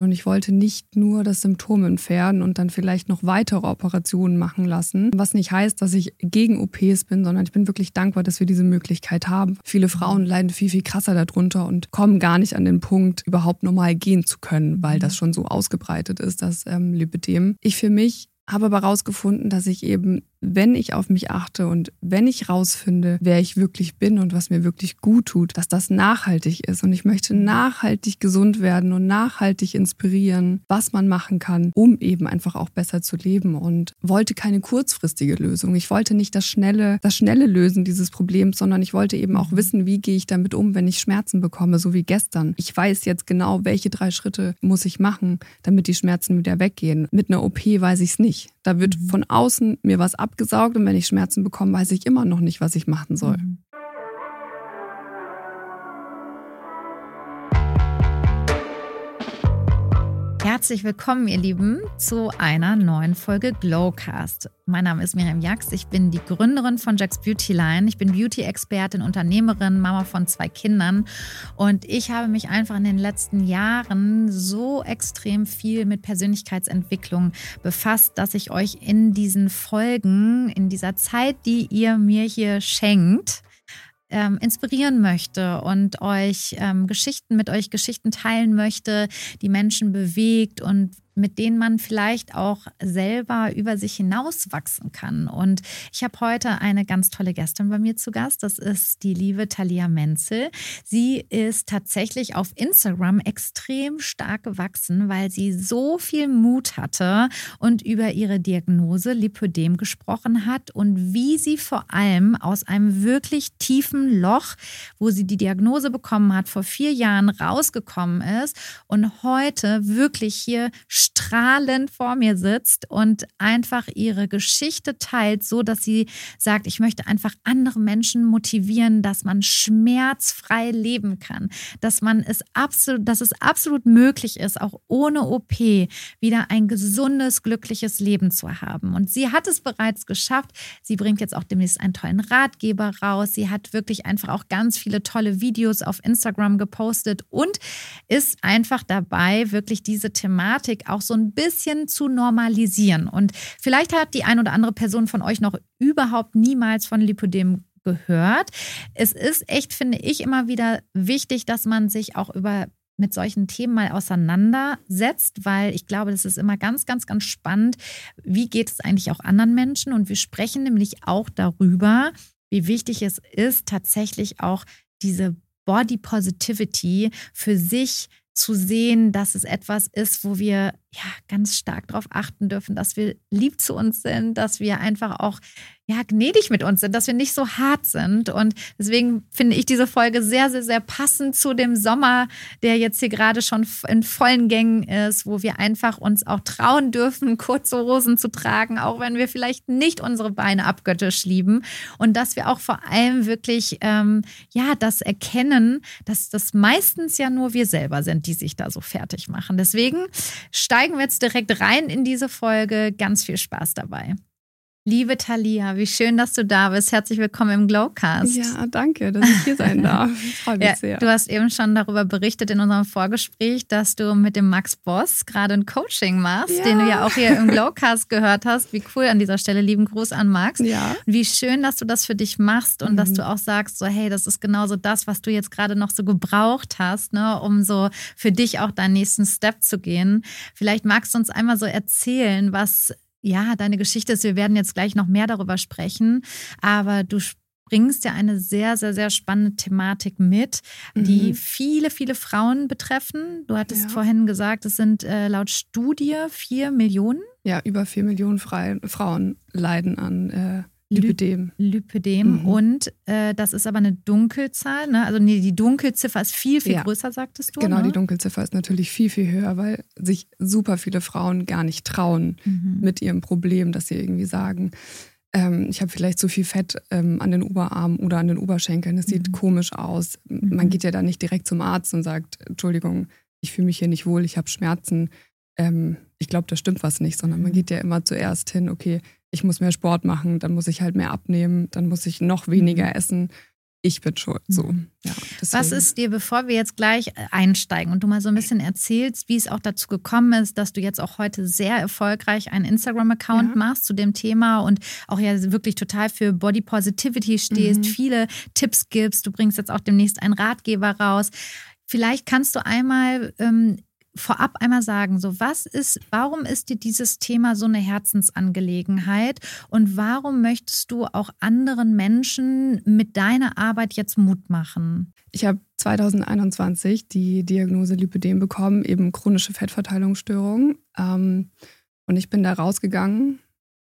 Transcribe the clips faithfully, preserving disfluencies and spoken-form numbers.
Und ich wollte nicht nur das Symptom entfernen und dann vielleicht noch weitere Operationen machen lassen. Was nicht heißt, dass ich gegen O Ps bin, sondern ich bin wirklich dankbar, dass wir diese Möglichkeit haben. Viele Frauen leiden viel, viel krasser darunter und kommen gar nicht an den Punkt, überhaupt normal gehen zu können, weil das schon so ausgebreitet ist, das ähm, Lipödem. Ich für mich habe aber herausgefunden, dass ich eben, wenn ich auf mich achte und wenn ich rausfinde, wer ich wirklich bin und was mir wirklich gut tut, dass das nachhaltig ist. Und ich möchte nachhaltig gesund werden und nachhaltig inspirieren, was man machen kann, um eben einfach auch besser zu leben, und wollte keine kurzfristige Lösung. Ich wollte nicht das schnelle, das schnelle Lösen dieses Problems, sondern ich wollte eben auch wissen, wie gehe ich damit um, wenn ich Schmerzen bekomme, so wie gestern. Ich weiß jetzt genau, welche drei Schritte muss ich machen, damit die Schmerzen wieder weggehen. Mit einer O P weiß ich es nicht. Da wird von außen mir was abgesaugt und wenn ich Schmerzen bekomme, weiß ich immer noch nicht, was ich machen soll. Mhm. Herzlich willkommen, ihr Lieben, zu einer neuen Folge Glowcast. Mein Name ist Miriam Jax, ich bin die Gründerin von Jax Beauty Line. Ich bin Beauty-Expertin, Unternehmerin, Mama von zwei Kindern und ich habe mich einfach in den letzten Jahren so extrem viel mit Persönlichkeitsentwicklung befasst, dass ich euch in diesen Folgen, in dieser Zeit, die ihr mir hier schenkt, Ähm, inspirieren möchte und euch ähm, Geschichten mit euch Geschichten teilen möchte, die Menschen bewegt und mit denen man vielleicht auch selber über sich hinauswachsen kann. Und ich habe heute eine ganz tolle Gästin bei mir zu Gast. Das ist die liebe Thalia Menzel. Sie ist tatsächlich auf Instagram extrem stark gewachsen, weil sie so viel Mut hatte und über ihre Diagnose Lipödem gesprochen hat und wie sie vor allem aus einem wirklich tiefen Loch, wo sie die Diagnose bekommen hat, vor vier Jahren rausgekommen ist und heute wirklich hier strahlend vor mir sitzt und einfach ihre Geschichte teilt, so dass sie sagt, ich möchte einfach andere Menschen motivieren, dass man schmerzfrei leben kann, dass man es absolut, dass es absolut möglich ist, auch ohne O P wieder ein gesundes, glückliches Leben zu haben. Und sie hat es bereits geschafft. Sie bringt jetzt auch demnächst einen tollen Ratgeber raus. Sie hat wirklich einfach auch ganz viele tolle Videos auf Instagram gepostet und ist einfach dabei, wirklich diese Thematik auch so ein bisschen zu normalisieren. Und vielleicht hat die ein oder andere Person von euch noch überhaupt niemals von Lipödem gehört. Es ist echt, finde ich, immer wieder wichtig, dass man sich auch über mit solchen Themen mal auseinandersetzt, weil ich glaube, das ist immer ganz, ganz, ganz spannend. Wie geht es eigentlich auch anderen Menschen? Und wir sprechen nämlich auch darüber, wie wichtig es ist, tatsächlich auch diese Body Positivity für sich zu sehen, dass es etwas ist, wo wir ja ganz stark darauf achten dürfen, dass wir lieb zu uns sind, dass wir einfach auch ja gnädig mit uns sind, dass wir nicht so hart sind. Und deswegen finde ich diese Folge sehr, sehr, sehr passend zu dem Sommer, der jetzt hier gerade schon in vollen Gängen ist, wo wir einfach uns auch trauen dürfen, kurze Hosen zu tragen, auch wenn wir vielleicht nicht unsere Beine abgöttisch lieben. Und dass wir auch vor allem wirklich ähm, ja das erkennen, dass das meistens ja nur wir selber sind, die sich da so fertig machen. Deswegen steigen wir jetzt direkt rein in diese Folge. Ganz viel Spaß dabei. Liebe Thalia, wie schön, dass du da bist. Herzlich willkommen im Glowcast. Ja, danke, dass ich hier sein darf. Ich freue mich ja, sehr. Du hast eben schon darüber berichtet in unserem Vorgespräch, dass du mit dem Max Boss gerade ein Coaching machst, ja. den du ja auch hier im Glowcast gehört hast. Wie cool an dieser Stelle. Lieben Gruß an Max. Ja. Wie schön, dass du das für dich machst und mhm. dass du auch sagst, so hey, das ist genauso das, was du jetzt gerade noch so gebraucht hast, ne, um so für dich auch deinen nächsten Step zu gehen. Vielleicht magst du uns einmal so erzählen, was ja, deine Geschichte ist, wir werden jetzt gleich noch mehr darüber sprechen, aber du bringst ja eine sehr, sehr, sehr spannende Thematik mit, die mhm. viele, viele Frauen betreffen. Du hattest ja. vorhin gesagt, es sind äh, laut Studie vier Millionen. Ja, über vier Millionen Fre- Frauen leiden an äh, Lipödem. Lipödem mhm. und äh, das ist aber eine Dunkelzahl, ne? Also nee, die Dunkelziffer ist viel, viel ja. größer, sagtest du. Genau, ne? Die Dunkelziffer ist natürlich viel, viel höher, weil sich super viele Frauen gar nicht trauen mhm. mit ihrem Problem, dass sie irgendwie sagen, ähm, ich habe vielleicht zu viel Fett ähm, an den Oberarmen oder an den Oberschenkeln, das sieht mhm. komisch aus. Mhm. Man geht ja dann nicht direkt zum Arzt und sagt, Entschuldigung, ich fühle mich hier nicht wohl, ich habe Schmerzen. Ähm, ich glaube, da stimmt was nicht, sondern man geht ja immer zuerst hin, okay, ich muss mehr Sport machen, dann muss ich halt mehr abnehmen, dann muss ich noch weniger essen. ich bin schuld. So, ja, was ist dir, bevor wir jetzt gleich einsteigen und du mal so ein bisschen erzählst, wie es auch dazu gekommen ist, dass du jetzt auch heute sehr erfolgreich einen Instagram-Account ja. machst zu dem Thema und auch ja wirklich total für Body Positivity stehst, mhm. viele Tipps gibst, du bringst jetzt auch demnächst einen Ratgeber raus. Vielleicht kannst du einmal ähm, vorab einmal sagen, so was ist, warum ist dir dieses Thema so eine Herzensangelegenheit und warum möchtest du auch anderen Menschen mit deiner Arbeit jetzt Mut machen? Ich habe zwanzig einundzwanzig die Diagnose Lipödem bekommen, eben chronische Fettverteilungsstörung. Ähm, und ich bin da rausgegangen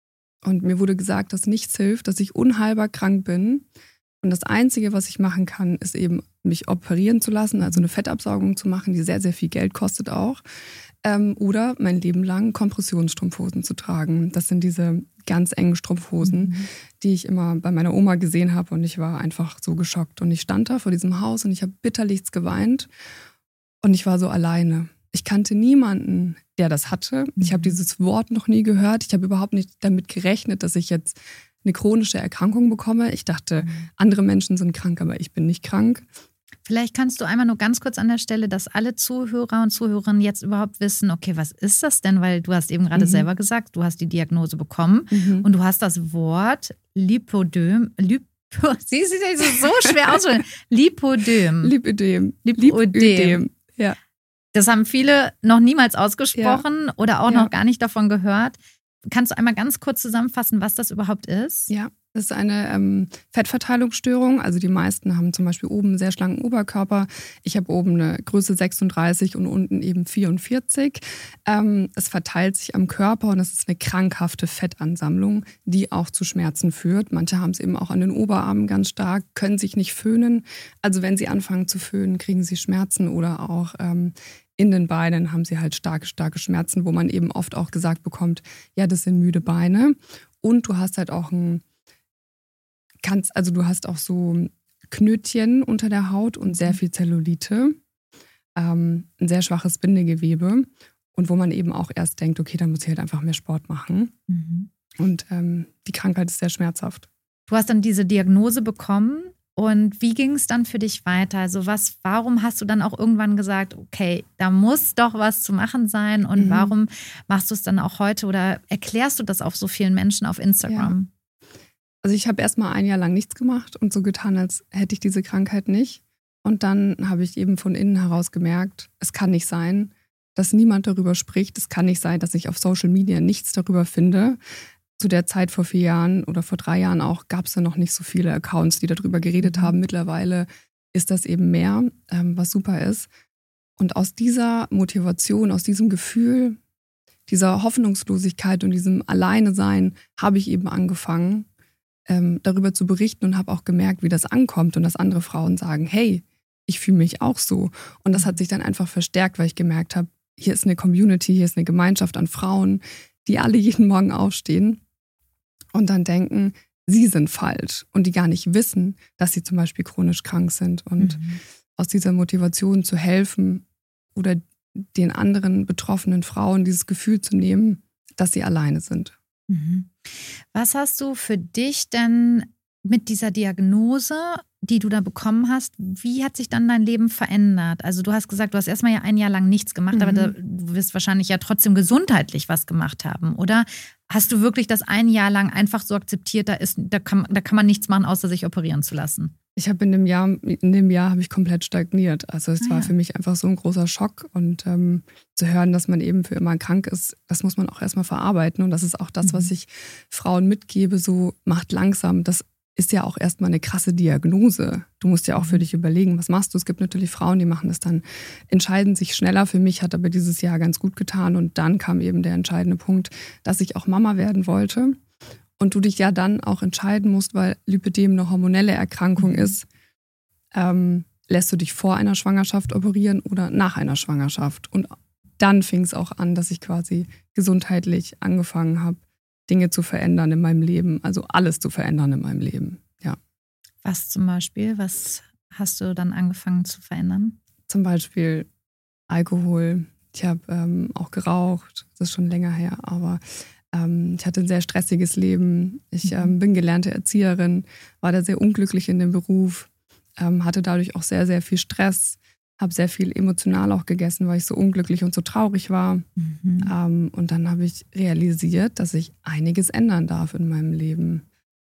und mir wurde gesagt, dass nichts hilft, dass ich unheilbar krank bin. Und das Einzige, was ich machen kann, ist eben mich operieren zu lassen, also eine Fettabsaugung zu machen, die sehr, sehr viel Geld kostet auch. Ähm, oder mein Leben lang Kompressionsstrumpfhosen zu tragen. Das sind diese ganz engen Strumpfhosen, mhm. die ich immer bei meiner Oma gesehen habe. Und ich war einfach so geschockt. Und ich stand da vor diesem Haus und ich habe bitterlichst geweint. Und ich war so alleine. Ich kannte niemanden, der das hatte. Mhm. Ich habe dieses Wort noch nie gehört. Ich habe überhaupt nicht damit gerechnet, dass ich jetzt eine chronische Erkrankung bekomme. Ich dachte, andere Menschen sind krank, aber ich bin nicht krank. Vielleicht kannst du einmal nur ganz kurz an der Stelle, dass alle Zuhörer und Zuhörerinnen jetzt überhaupt wissen, okay, was ist das denn? Weil du hast eben gerade mhm. selber gesagt, du hast die Diagnose bekommen mhm. und du hast das Wort Lipödem, Lip Sie ist so schwer aussprechen. Lipödem. Lipödem. Lipödem. Ja. Das haben viele noch niemals ausgesprochen ja. oder auch ja. noch gar nicht davon gehört. Kannst du einmal ganz kurz zusammenfassen, was das überhaupt ist? Ja, das ist eine ähm, Fettverteilungsstörung. Also die meisten haben zum Beispiel oben einen sehr schlanken Oberkörper. Ich habe oben eine Größe sechsunddreißig und unten eben vierundvierzig. Ähm, es verteilt sich am Körper und es ist eine krankhafte Fettansammlung, die auch zu Schmerzen führt. Manche haben es eben auch an den Oberarmen ganz stark, können sich nicht föhnen. Also wenn sie anfangen zu föhnen, kriegen sie Schmerzen oder auch ähm, in den Beinen haben sie halt starke, starke Schmerzen, wo man eben oft auch gesagt bekommt, ja, das sind müde Beine. Und du hast halt auch ein, kannst, also du hast auch so Knötchen unter der Haut und sehr viel Zellulite, ähm, ein sehr schwaches Bindegewebe und wo man eben auch erst denkt, okay, dann muss ich halt einfach mehr Sport machen. Mhm. Und ähm, die Krankheit ist sehr schmerzhaft. Du hast dann diese Diagnose bekommen. Und wie ging es dann für dich weiter? Also was, warum hast du dann auch irgendwann gesagt, okay, da muss doch was zu machen sein und mhm. warum machst du es dann auch heute oder erklärst du das auch so vielen Menschen auf Instagram? Ja. Also ich habe erst mal ein Jahr lang nichts gemacht und so getan, als hätte ich diese Krankheit nicht. Und dann habe ich eben von innen heraus gemerkt, es kann nicht sein, dass niemand darüber spricht. Es kann nicht sein, dass ich auf Social Media nichts darüber finde. Zu der Zeit vor vier Jahren oder vor drei Jahren auch gab es ja noch nicht so viele Accounts, die darüber geredet haben. Mittlerweile ist das eben mehr, ähm, was super ist. Und aus dieser Motivation, aus diesem Gefühl, dieser Hoffnungslosigkeit und diesem Alleine-Sein habe ich eben angefangen, ähm, darüber zu berichten und habe auch gemerkt, wie das ankommt und dass andere Frauen sagen, hey, ich fühle mich auch so. Und das hat sich dann einfach verstärkt, weil ich gemerkt habe, hier ist eine Community, hier ist eine Gemeinschaft an Frauen, die alle jeden Morgen aufstehen und dann denken, sie sind falsch und die gar nicht wissen, dass sie zum Beispiel chronisch krank sind. Und mhm. aus dieser Motivation zu helfen oder den anderen betroffenen Frauen dieses Gefühl zu nehmen, dass sie alleine sind. Mhm. Was hast du für dich denn mit dieser Diagnose, die du da bekommen hast, wie hat sich dann dein Leben verändert? Also du hast gesagt, du hast erstmal ja ein Jahr lang nichts gemacht, mhm. aber da, du wirst wahrscheinlich ja trotzdem gesundheitlich was gemacht haben, oder? Hast du wirklich das ein Jahr lang einfach so akzeptiert, da, ist, da, kann, da kann man nichts machen, außer sich operieren zu lassen? Ich habe in dem Jahr, in dem Jahr habe ich komplett stagniert. Also es ah, war ja. für mich einfach so ein großer Schock und ähm, zu hören, dass man eben für immer krank ist, das muss man auch erstmal verarbeiten und das ist auch das, mhm. was ich Frauen mitgebe, so macht langsam, das ist ja auch erstmal eine krasse Diagnose. Du musst ja auch für dich überlegen, was machst du? Es gibt natürlich Frauen, die machen das dann, entscheiden sich schneller. Für mich hat aber dieses Jahr ganz gut getan und dann kam eben der entscheidende Punkt, dass ich auch Mama werden wollte. Und du dich ja dann auch entscheiden musst, weil Lipödem eine hormonelle Erkrankung ist, ähm, lässt du dich vor einer Schwangerschaft operieren oder nach einer Schwangerschaft. Und dann fing es auch an, dass ich quasi gesundheitlich angefangen habe, Dinge zu verändern in meinem Leben, also alles zu verändern in meinem Leben, ja. Was zum Beispiel? Was hast du dann angefangen zu verändern? Zum Beispiel Alkohol. Ich habe ähm, auch geraucht, das ist schon länger her, aber ähm, ich hatte ein sehr stressiges Leben. Ich ähm, bin gelernte Erzieherin, war da sehr unglücklich in dem Beruf ähm, hatte dadurch auch sehr, sehr viel Stress, habe sehr viel emotional auch gegessen, weil ich so unglücklich und so traurig war. Mhm. Ähm, und dann habe ich realisiert, dass ich einiges ändern darf in meinem Leben,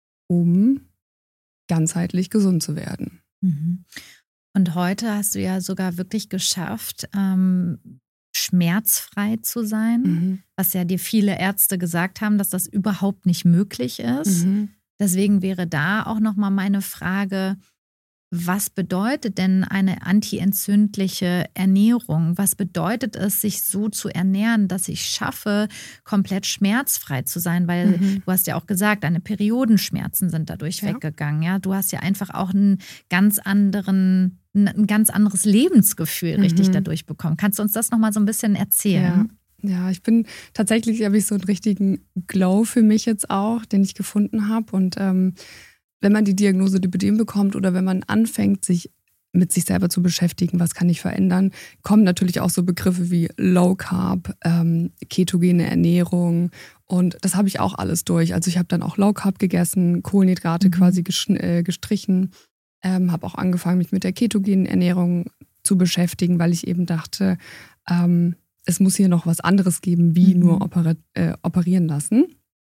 um ganzheitlich gesund zu werden. Mhm. Und heute hast du ja sogar wirklich geschafft, ähm, schmerzfrei zu sein, Mhm. was ja dir viele Ärzte gesagt haben, dass das überhaupt nicht möglich ist. Mhm. Deswegen wäre da auch nochmal meine Frage, was bedeutet denn eine antientzündliche Ernährung? Was bedeutet es, sich so zu ernähren, dass ich schaffe, komplett schmerzfrei zu sein? Weil Mhm. du hast ja auch gesagt, deine Periodenschmerzen sind dadurch Ja. weggegangen. Ja? Du hast ja einfach auch einen ganz anderen, ein ganz anderes Lebensgefühl richtig Mhm. dadurch bekommen. Kannst du uns das nochmal so ein bisschen Ja. erzählen? Ja, ich bin tatsächlich, habe ich so einen richtigen Glow für mich jetzt auch, den ich gefunden habe. Und ähm, wenn man die Diagnose Lipödem bekommt oder wenn man anfängt, sich mit sich selber zu beschäftigen, was kann ich verändern, kommen natürlich auch so Begriffe wie Low Carb, ähm, ketogene Ernährung, und das habe ich auch alles durch. Also ich habe dann auch Low Carb gegessen, Kohlenhydrate Mhm. quasi gesch- äh, gestrichen, ähm, habe auch angefangen, mich mit der ketogenen Ernährung zu beschäftigen, weil ich eben dachte, ähm, es muss hier noch was anderes geben, wie Mhm. nur opera- äh, operieren lassen.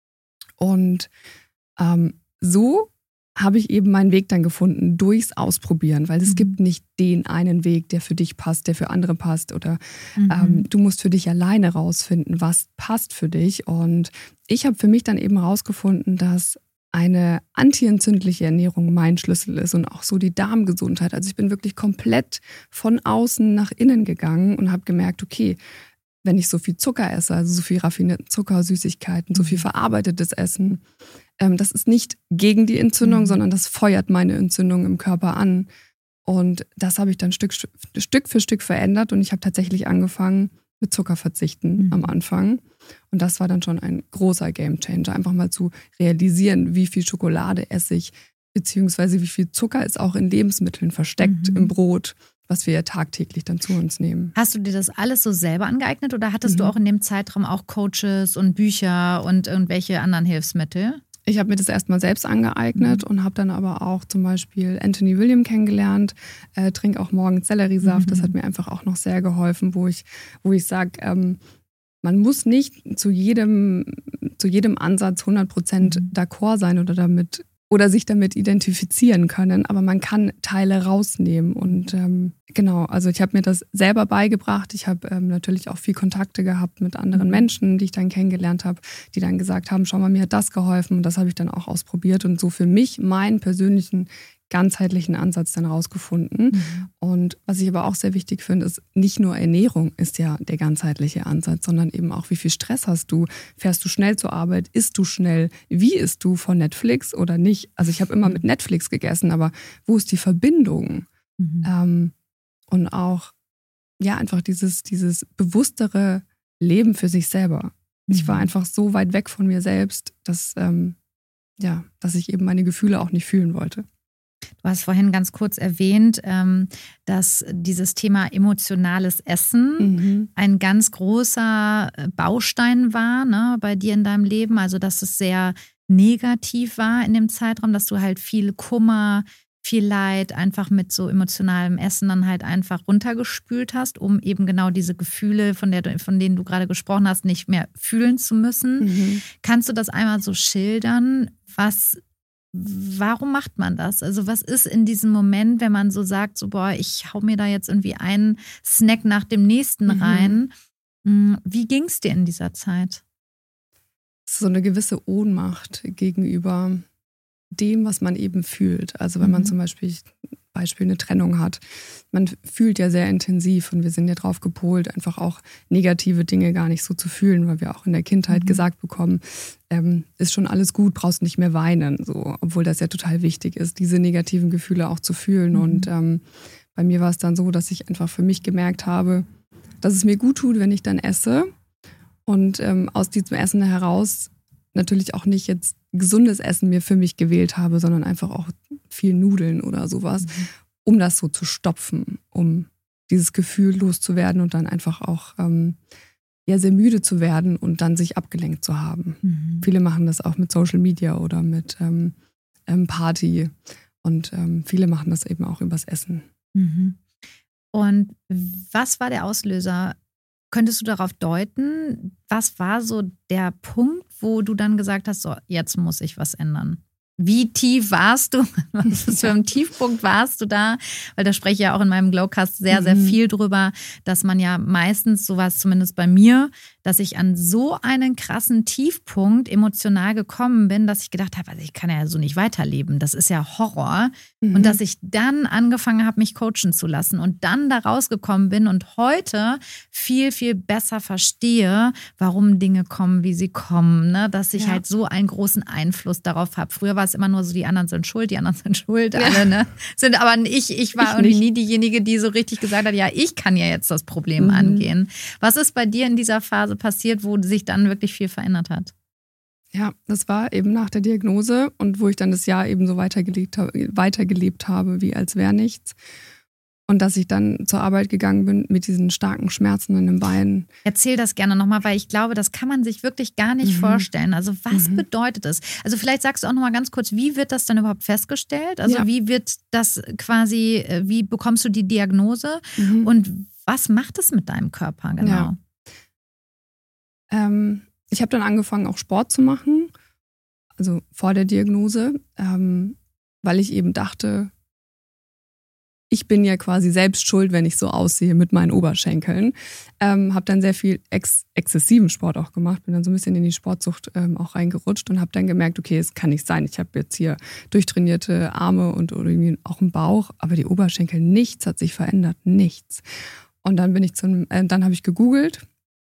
Und ähm, so habe ich eben meinen Weg dann gefunden, durchs Ausprobieren, weil es Mhm. gibt nicht den einen Weg, der für dich passt, der für andere passt, oder Mhm. ähm, du musst für dich alleine rausfinden, was passt für dich. Und ich habe für mich dann eben rausgefunden, dass eine antientzündliche Ernährung mein Schlüssel ist und auch so die Darmgesundheit. Also ich bin wirklich komplett von außen nach innen gegangen und habe gemerkt, okay, wenn ich so viel Zucker esse, also so viel raffinierten Zucker, Süßigkeiten, so viel verarbeitetes Essen, ähm, das ist nicht gegen die Entzündung, Mhm. sondern das feuert meine Entzündung im Körper an. Und das habe ich dann Stück, Stück für Stück verändert, und ich habe tatsächlich angefangen mit Zucker verzichten Mhm. am Anfang. Und das war dann schon ein großer Gamechanger, einfach mal zu realisieren, wie viel Schokolade esse ich, beziehungsweise wie viel Zucker ist auch in Lebensmitteln versteckt, Mhm. im Brot, was wir ja tagtäglich dann zu uns nehmen. Hast du dir das alles so selber angeeignet oder hattest Mhm. du auch in dem Zeitraum auch Coaches und Bücher und irgendwelche anderen Hilfsmittel? Ich habe mir das erstmal selbst angeeignet Mhm. und habe dann aber auch zum Beispiel Anthony William kennengelernt, äh, trinke auch morgens Selleriesaft. Mhm. Das hat mir einfach auch noch sehr geholfen, wo ich, wo ich sage, ähm, man muss nicht zu jedem, zu jedem Ansatz hundert Prozent Mhm. d'accord sein oder damit oder sich damit identifizieren können, aber man kann Teile rausnehmen. Und ähm, genau, also ich habe mir das selber beigebracht. Ich habe ähm, natürlich auch viel Kontakte gehabt mit anderen Mhm. Menschen, die ich dann kennengelernt habe, die dann gesagt haben, schau mal, mir hat das geholfen, und das habe ich dann auch ausprobiert und so für mich meinen persönlichen ganzheitlichen Ansatz dann rausgefunden. Mhm. Und was ich aber auch sehr wichtig finde, ist, nicht nur Ernährung ist ja der ganzheitliche Ansatz, sondern eben auch, wie viel Stress hast du? Fährst du schnell zur Arbeit? Isst du schnell? Wie isst du, von Netflix oder nicht? Also ich habe immer mit Netflix gegessen, aber wo ist die Verbindung? Mhm. Ähm, und auch, ja, einfach dieses, dieses bewusstere Leben für sich selber. Ich war Mhm. einfach so weit weg von mir selbst, dass, ähm, ja, dass ich eben meine Gefühle auch nicht fühlen wollte. Du hast vorhin ganz kurz erwähnt, ähm, dass dieses Thema emotionales Essen Mhm. ein ganz großer äh, Baustein war, ne, bei dir in deinem Leben. Also, dass es sehr negativ war in dem Zeitraum, dass du halt viel Kummer, viel Leid einfach mit so emotionalem Essen dann halt einfach runtergespült hast, um eben genau diese Gefühle, von, der, du- von denen du gerade gesprochen hast, nicht mehr fühlen zu müssen. Mhm. Kannst du das einmal so schildern? Was, warum macht man das? Also was ist in diesem Moment, wenn man so sagt, so boah, ich hau mir da jetzt irgendwie einen Snack nach dem nächsten Mhm. rein. Mm, Wie ging es dir in dieser Zeit? So eine gewisse Ohnmacht gegenüber dem, was man eben fühlt. Also wenn man Mhm. zum Beispiel, Beispiel eine Trennung hat, man fühlt ja sehr intensiv, und wir sind ja drauf gepolt, einfach auch negative Dinge gar nicht so zu fühlen, weil wir auch in der Kindheit Mhm. gesagt bekommen, ähm, ist schon alles gut, brauchst nicht mehr weinen, so, obwohl das ja total wichtig ist, diese negativen Gefühle auch zu fühlen. Mhm. Und ähm, bei mir war es dann so, dass ich einfach für mich gemerkt habe, dass es mir gut tut, wenn ich dann esse, und ähm, aus diesem Essen heraus natürlich auch nicht jetzt gesundes Essen mir für mich gewählt habe, sondern einfach auch viel Nudeln oder sowas, Mhm. um das so zu stopfen, um dieses Gefühl loszuwerden und dann einfach auch ähm, ja, sehr müde zu werden und dann sich abgelenkt zu haben. Mhm. Viele machen das auch mit Social Media oder mit ähm, ähm, Party. Und ähm, viele machen das eben auch übers Essen. Mhm. Und was war der Auslöser? Könntest du darauf deuten, was war so der Punkt, wo du dann gesagt hast, so, jetzt muss ich was ändern? Wie tief warst du? Was für ein Tiefpunkt warst du da? Weil da spreche ich ja auch in meinem Glowcast sehr, sehr Mhm. viel drüber, dass man ja meistens, so war es zumindest bei mir, dass ich an so einen krassen Tiefpunkt emotional gekommen bin, dass ich gedacht habe, also ich kann ja so nicht weiterleben. Das ist ja Horror. Mhm. Und dass ich dann angefangen habe, mich coachen zu lassen und dann da rausgekommen bin und heute viel, viel besser verstehe, warum Dinge kommen, wie sie kommen. Ne? Dass ich Ja. halt so einen großen Einfluss darauf habe. Früher war es immer nur so, die anderen sind schuld, die anderen sind schuld, alle, ne? Sind aber ich, ich war Ich irgendwie nicht. nie diejenige, die so richtig gesagt hat, ja, ich kann ja jetzt das Problem Mhm. angehen. Was ist bei dir in dieser Phase passiert, wo sich dann wirklich viel verändert hat? Ja, das war eben nach der Diagnose und wo ich dann das Jahr eben so weitergelebt habe, weitergelebt habe, wie als wäre nichts. Und dass ich dann zur Arbeit gegangen bin mit diesen starken Schmerzen in den Beinen. Erzähl das gerne nochmal, weil ich glaube, das kann man sich wirklich gar nicht Mhm. vorstellen. Also was Mhm. bedeutet es? Also vielleicht sagst du auch nochmal ganz kurz, wie wird das dann überhaupt festgestellt? Also Ja. wie wird das quasi, wie bekommst du die Diagnose Mhm. und was macht es mit deinem Körper genau? Ja. Ähm, ich habe dann angefangen, auch Sport zu machen, also vor der Diagnose, ähm, weil ich eben dachte, ich bin ja quasi selbst schuld, wenn ich so aussehe mit meinen Oberschenkeln. Ähm, habe dann sehr viel ex exzessiven Sport auch gemacht, bin dann so ein bisschen in die Sportsucht ähm, auch reingerutscht und habe dann gemerkt, okay, es kann nicht sein. Ich habe jetzt hier durchtrainierte Arme und irgendwie auch einen Bauch, aber die Oberschenkel, nichts hat sich verändert, nichts. Und dann bin ich zum, äh, dann habe ich gegoogelt.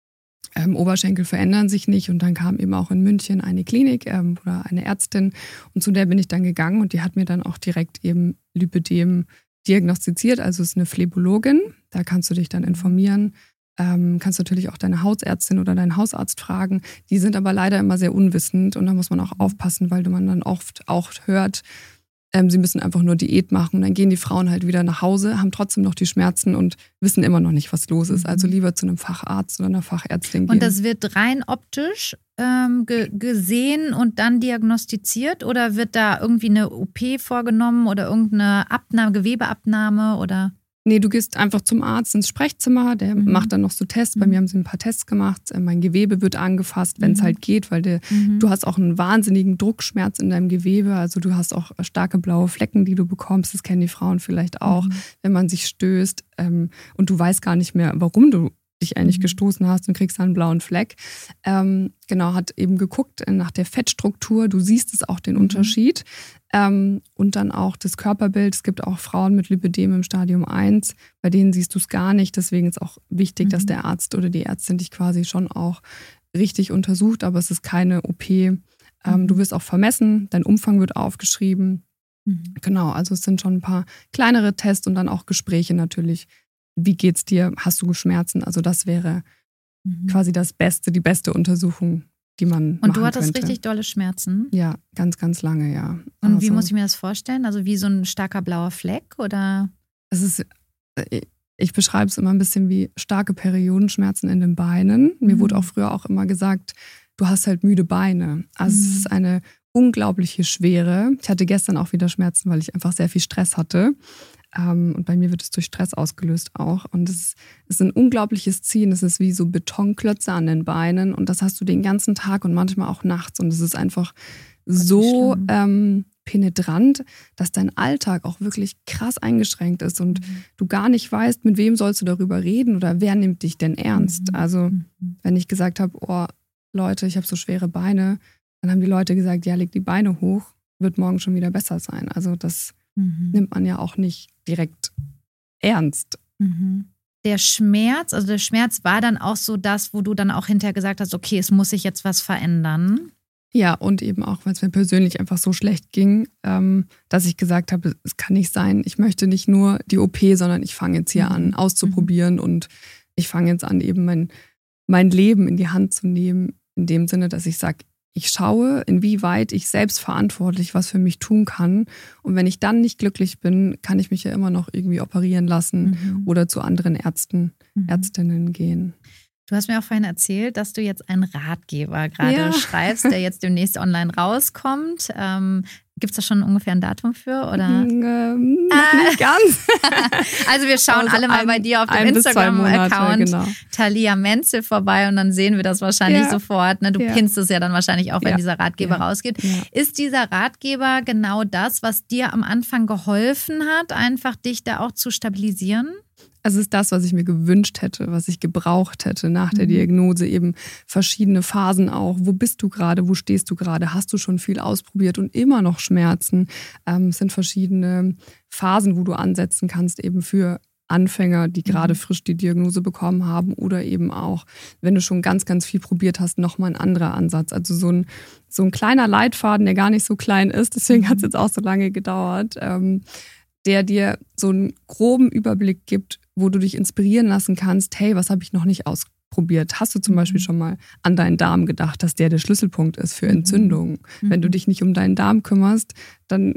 Ähm, Oberschenkel verändern sich nicht und dann kam eben auch in München eine Klinik ähm, oder eine Ärztin und zu der bin ich dann gegangen und die hat mir dann auch direkt eben Lipödem diagnostiziert, also es ist eine Phlebologin, da kannst du dich dann informieren, ähm, kannst natürlich auch deine Hausärztin oder deinen Hausarzt fragen, die sind aber leider immer sehr unwissend und da muss man auch aufpassen, weil man dann oft auch hört, Ähm, sie müssen einfach nur Diät machen und dann gehen die Frauen halt wieder nach Hause, haben trotzdem noch die Schmerzen und wissen immer noch nicht, was los ist. Also lieber zu einem Facharzt oder einer Fachärztin gehen. Und das wird rein optisch ähm, ge gesehen und dann diagnostiziert oder wird da irgendwie eine O P vorgenommen oder irgendeine Abnahme, Gewebeabnahme oder? Nee, du gehst einfach zum Arzt ins Sprechzimmer, der Mhm. macht dann noch so Tests. Bei Mhm. mir haben sie ein paar Tests gemacht. Mein Gewebe wird angefasst, wenn es Mhm. halt geht, weil der, Mhm. du hast auch einen wahnsinnigen Druckschmerz in deinem Gewebe. Also du hast auch starke blaue Flecken, die du bekommst. Das kennen die Frauen vielleicht auch, Mhm. wenn man sich stößt ähm, und du weißt gar nicht mehr, warum du dich eigentlich Mhm. gestoßen hast und kriegst dann einen blauen Fleck. Ähm, genau, hat eben geguckt nach der Fettstruktur. Du siehst es auch den Mhm. Unterschied. Ähm, und dann auch das Körperbild. Es gibt auch Frauen mit Lipödem im Stadium eins, bei denen siehst du es gar nicht. Deswegen ist auch wichtig, Mhm. dass der Arzt oder die Ärztin dich quasi schon auch richtig untersucht, aber es ist keine O P. Ähm, Mhm. Du wirst auch vermessen, dein Umfang wird aufgeschrieben. Mhm. Genau, also es sind schon ein paar kleinere Tests und dann auch Gespräche natürlich. Wie geht's dir? Hast du Schmerzen? Also das wäre Mhm. quasi das Beste, die beste Untersuchung, die man machen Und du hattest könnte. richtig dolle Schmerzen? Ja, ganz, ganz lange, ja. Und wie Also, muss ich mir das vorstellen? Also wie so ein starker blauer Fleck oder? es ist, äh, ich beschreibe es immer ein bisschen wie starke Periodenschmerzen in den Beinen. Mir Mhm. wurde auch früher auch immer gesagt, du hast halt müde Beine. Also Mhm. es ist eine unglaubliche Schwere. Ich hatte gestern auch wieder Schmerzen, weil ich einfach sehr viel Stress hatte. Ähm, und bei mir wird es durch Stress ausgelöst auch. Und es ist, es ist ein unglaubliches Ziehen. Es ist wie so Betonklötze an den Beinen. Und das hast du den ganzen Tag und manchmal auch nachts. Und es ist einfach so schlimm. ähm, penetrant, dass dein Alltag auch wirklich krass eingeschränkt ist und Mhm. du gar nicht weißt, mit wem sollst du darüber reden oder wer nimmt dich denn ernst. Mhm. Also Mhm. wenn ich gesagt habe, oh Leute, ich habe so schwere Beine, dann haben die Leute gesagt, ja, leg die Beine hoch, wird morgen schon wieder besser sein. Also das Mhm. nimmt man ja auch nicht direkt ernst. Mhm. Der Schmerz, also der Schmerz war dann auch so das, wo du dann auch hinterher gesagt hast, okay, es muss sich jetzt was verändern. Ja, und eben auch, weil es mir persönlich einfach so schlecht ging, ähm, dass ich gesagt habe, es kann nicht sein, ich möchte nicht nur die O P, sondern ich fange jetzt hier Mhm. an auszuprobieren und ich fange jetzt an, eben mein, mein Leben in die Hand zu nehmen, in dem Sinne, dass ich sage, ich schaue, inwieweit ich selbst verantwortlich was für mich tun kann. Und wenn ich dann nicht glücklich bin, kann ich mich ja immer noch irgendwie operieren lassen Mhm. oder zu anderen Ärzten, Mhm. Ärztinnen gehen. Du hast mir auch vorhin erzählt, dass du jetzt einen Ratgeber gerade Ja. schreibst, der jetzt demnächst online rauskommt. Ähm, Gibt es da schon ungefähr ein Datum für? Oder? Ähm, noch nicht ganz. Also wir schauen also alle mal ein, bei dir auf dem Instagram-Account genau. Thalia Menzel vorbei und dann sehen wir das wahrscheinlich ja. sofort. Ne? Du ja. pinnst es ja dann wahrscheinlich auch, wenn ja. dieser Ratgeber ja. rausgeht. Ja. Ist dieser Ratgeber genau das, was dir am Anfang geholfen hat, einfach dich da auch zu stabilisieren? Es ist das, was ich mir gewünscht hätte, was ich gebraucht hätte nach der Diagnose, eben verschiedene Phasen auch. Wo bist du gerade? Wo stehst du gerade? Hast du schon viel ausprobiert und immer noch Schmerzen? Ähm, es sind verschiedene Phasen, wo du ansetzen kannst, eben für Anfänger, die gerade frisch die Diagnose bekommen haben, oder eben auch, wenn du schon ganz, ganz viel probiert hast, nochmal ein anderer Ansatz. Also so ein, so ein kleiner Leitfaden, der gar nicht so klein ist, deswegen hat es jetzt auch so lange gedauert, ähm, der dir so einen groben Überblick gibt, wo du dich inspirieren lassen kannst, hey, was habe ich noch nicht ausprobiert? Hast du zum Beispiel schon mal an deinen Darm gedacht, dass der der Schlüsselpunkt ist für Entzündungen? Mhm. Wenn du dich nicht um deinen Darm kümmerst, dann,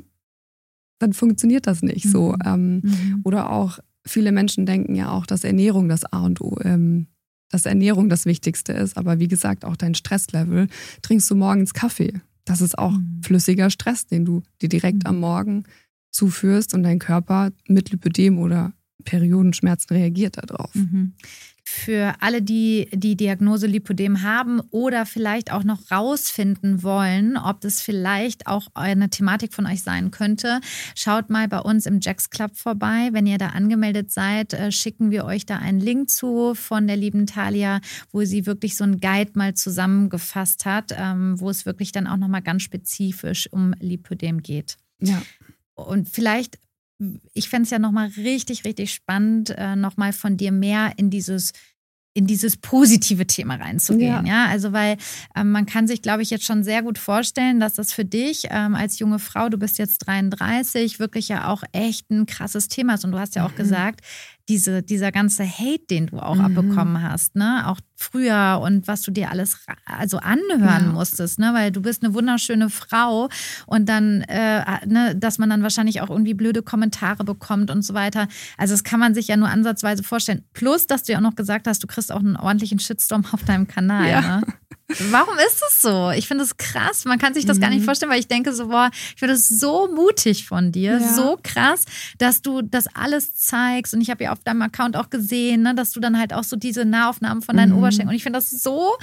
dann funktioniert das nicht mhm. so. Ähm, mhm. Oder auch, viele Menschen denken ja auch, dass Ernährung das A und O, ähm, dass Ernährung das Wichtigste ist. Aber wie gesagt, auch dein Stresslevel. Trinkst du morgens Kaffee? Das ist auch mhm. flüssiger Stress, den du dir direkt mhm. am Morgen zuführst und dein Körper mit Lipödem oder Periodenschmerzen reagiert darauf. Mhm. Für alle, die die Diagnose Lipödem haben oder vielleicht auch noch rausfinden wollen, ob das vielleicht auch eine Thematik von euch sein könnte, schaut mal bei uns im Jax Club vorbei. Wenn ihr da angemeldet seid, schicken wir euch da einen Link zu von der lieben Thalia, wo sie wirklich so einen Guide mal zusammengefasst hat, wo es wirklich dann auch nochmal ganz spezifisch um Lipödem geht. Ja. Und vielleicht, ich fände es ja nochmal richtig, richtig spannend, äh, nochmal von dir mehr in dieses, in dieses positive Thema reinzugehen. Ja. Ja? Also weil ähm, man kann sich, glaube ich, jetzt schon sehr gut vorstellen, dass das für dich ähm, als junge Frau, du bist jetzt dreiunddreißig, wirklich ja auch echt ein krasses Thema ist. Und du hast ja auch mhm. gesagt, diese, dieser ganze Hate, den du auch mhm. abbekommen hast, ne, auch früher und was du dir alles also anhören ja. musstest, ne, weil du bist eine wunderschöne Frau und dann, äh, ne, dass man dann wahrscheinlich auch irgendwie blöde Kommentare bekommt und so weiter. Also das kann man sich ja nur ansatzweise vorstellen. Plus, dass du ja auch noch gesagt hast, du kriegst auch einen ordentlichen Shitstorm auf deinem Kanal, ja. ne? Warum ist das so? Ich finde das krass. Man kann sich das mhm. gar nicht vorstellen, weil ich denke so, boah, ich finde das so mutig von dir, ja. so krass, dass du das alles zeigst. Und ich habe ja auf deinem Account auch gesehen, ne, dass du dann halt auch so diese Nahaufnahmen von deinen mhm. Oberschenkeln. Und ich finde das so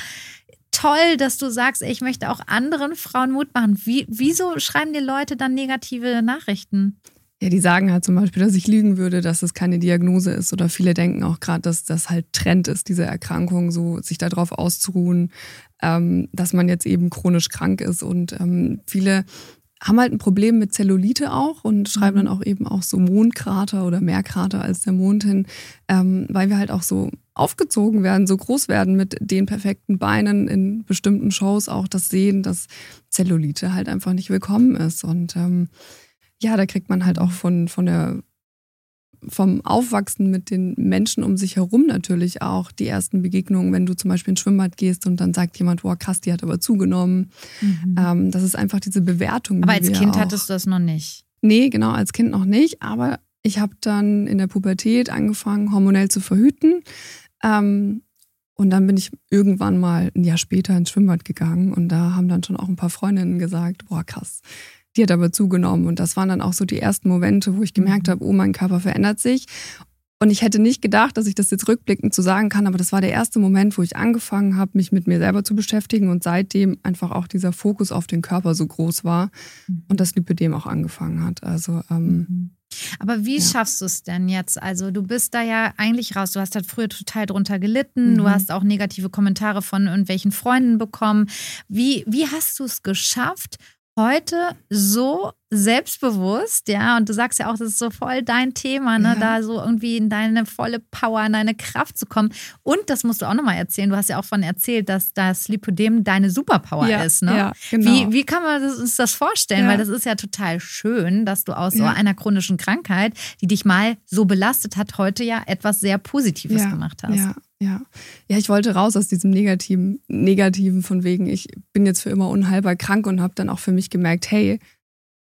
toll, dass du sagst, ey, ich möchte auch anderen Frauen Mut machen. Wie, wieso schreiben dir Leute dann negative Nachrichten? Ja, die sagen halt zum Beispiel, dass ich lügen würde, dass es keine Diagnose ist. Oder viele denken auch gerade, dass das halt Trend ist, diese Erkrankung, so sich darauf auszuruhen, ähm, dass man jetzt eben chronisch krank ist. Und ähm, viele haben halt ein Problem mit Zellulite auch und schreiben dann auch eben auch so Mondkrater oder mehr Krater als der Mond hin, ähm, weil wir halt auch so aufgezogen werden, so groß werden mit den perfekten Beinen in bestimmten Shows, auch das sehen, dass Zellulite halt einfach nicht willkommen ist. Und ähm, ja, da kriegt man halt auch von, von der, vom Aufwachsen mit den Menschen um sich herum natürlich auch die ersten Begegnungen, wenn du zum Beispiel ins Schwimmbad gehst und dann sagt jemand, boah krass, die hat aber zugenommen. Mhm. Ähm, das ist einfach diese Bewertung. Aber als Kind auch, hattest du das noch nicht? Nee, genau, als Kind noch nicht. Aber ich habe dann in der Pubertät angefangen, hormonell zu verhüten. Ähm, und dann bin ich irgendwann mal ein Jahr später ins Schwimmbad gegangen und da haben dann schon auch ein paar Freundinnen gesagt, boah krass, die hat aber zugenommen. Und das waren dann auch so die ersten Momente, wo ich gemerkt habe, oh, mein Körper verändert sich. Und ich hätte nicht gedacht, dass ich das jetzt rückblickend so sagen kann, aber das war der erste Moment, wo ich angefangen habe, mich mit mir selber zu beschäftigen und seitdem einfach auch dieser Fokus auf den Körper so groß war und das Lipödem auch angefangen hat. Also ähm, aber wie ja. schaffst du es denn jetzt? Also du bist da ja eigentlich raus. Du hast halt früher total drunter gelitten. Mhm. Du hast auch negative Kommentare von irgendwelchen Freunden bekommen. Wie, wie hast du es geschafft, heute so selbstbewusst, ja, und du sagst ja auch, das ist so voll dein Thema, ne, ja. da so irgendwie in deine volle Power, in deine Kraft zu kommen. Und das musst du auch nochmal erzählen, du hast ja auch von erzählt, dass das Lipödem deine Superpower ja, ist, ne? Ja, genau. Wie, wie kann man uns das vorstellen? Ja. Weil das ist ja total schön, dass du aus ja. so einer chronischen Krankheit, die dich mal so belastet hat, heute ja etwas sehr Positives ja, gemacht hast. Ja. Ja. ja, ich wollte raus aus diesem Negativen, Negativen von wegen, ich bin jetzt für immer unheilbar krank und habe dann auch für mich gemerkt, hey,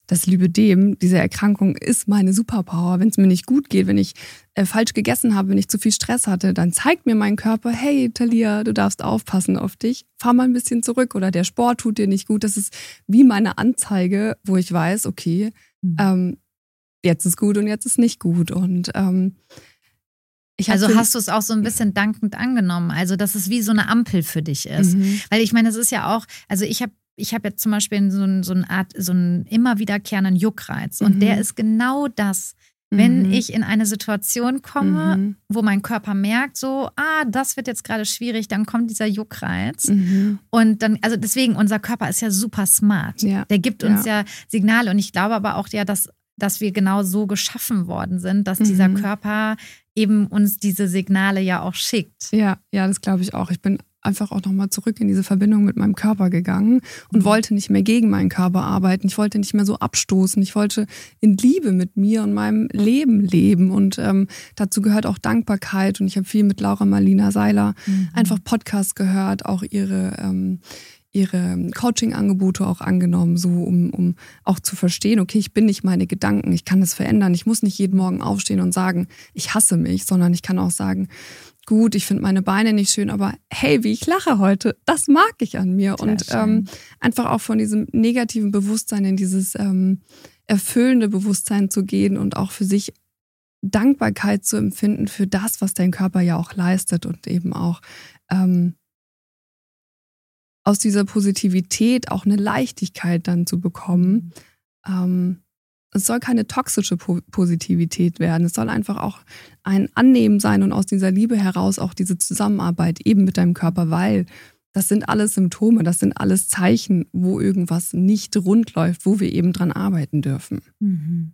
das Lipödem, diese Erkrankung, ist meine Superpower. Wenn es mir nicht gut geht, wenn ich äh, falsch gegessen habe, wenn ich zu viel Stress hatte, dann zeigt mir mein Körper, hey Thalia, du darfst aufpassen auf dich, fahr mal ein bisschen zurück oder der Sport tut dir nicht gut. Das ist wie meine Anzeige, wo ich weiß, okay, mhm. ähm, jetzt ist gut und jetzt ist nicht gut. Und ähm, ich Also hast du es auch so ein bisschen dankend angenommen, also dass es wie so eine Ampel für dich ist. Mhm. Weil ich meine, es ist ja auch, also ich habe ich habe jetzt zum Beispiel so, ein, so eine Art, so einen immer wiederkehrenden Juckreiz und mhm. der ist genau das, wenn mhm. ich in eine Situation komme, mhm. wo mein Körper merkt so, ah, das wird jetzt gerade schwierig, dann kommt dieser Juckreiz mhm. und dann, also deswegen, unser Körper ist ja super smart. Ja. Der gibt uns ja. ja Signale und ich glaube aber auch ja, dass dass wir genau so geschaffen worden sind, dass mhm. dieser Körper eben uns diese Signale ja auch schickt. Ja, ja, das glaube ich auch. Ich bin einfach auch nochmal zurück in diese Verbindung mit meinem Körper gegangen und mhm. wollte nicht mehr gegen meinen Körper arbeiten. Ich wollte nicht mehr so abstoßen. Ich wollte in Liebe mit mir und meinem Leben leben. Und ähm, dazu gehört auch Dankbarkeit. Und ich habe viel mit Laura Marlina Seiler mhm. einfach Podcasts gehört, auch ihre ähm, ihre Coaching-Angebote auch angenommen, so um, um auch zu verstehen, okay, ich bin nicht meine Gedanken, ich kann das verändern. Ich muss nicht jeden Morgen aufstehen und sagen, ich hasse mich, sondern ich kann auch sagen, gut, ich finde meine Beine nicht schön, aber hey, wie ich lache heute, das mag ich an mir. Klar, und ähm, einfach auch von diesem negativen Bewusstsein in dieses ähm, erfüllende Bewusstsein zu gehen und auch für sich Dankbarkeit zu empfinden für das, was dein Körper ja auch leistet und eben auch ähm, aus dieser Positivität auch eine Leichtigkeit dann zu bekommen. Ähm, es soll keine toxische po- Positivität werden. Es soll einfach auch ein Annehmen sein und aus dieser Liebe heraus auch diese Zusammenarbeit eben mit deinem Körper, weil das sind alles Symptome, das sind alles Zeichen, wo irgendwas nicht rund läuft, wo wir eben dran arbeiten dürfen. Mhm.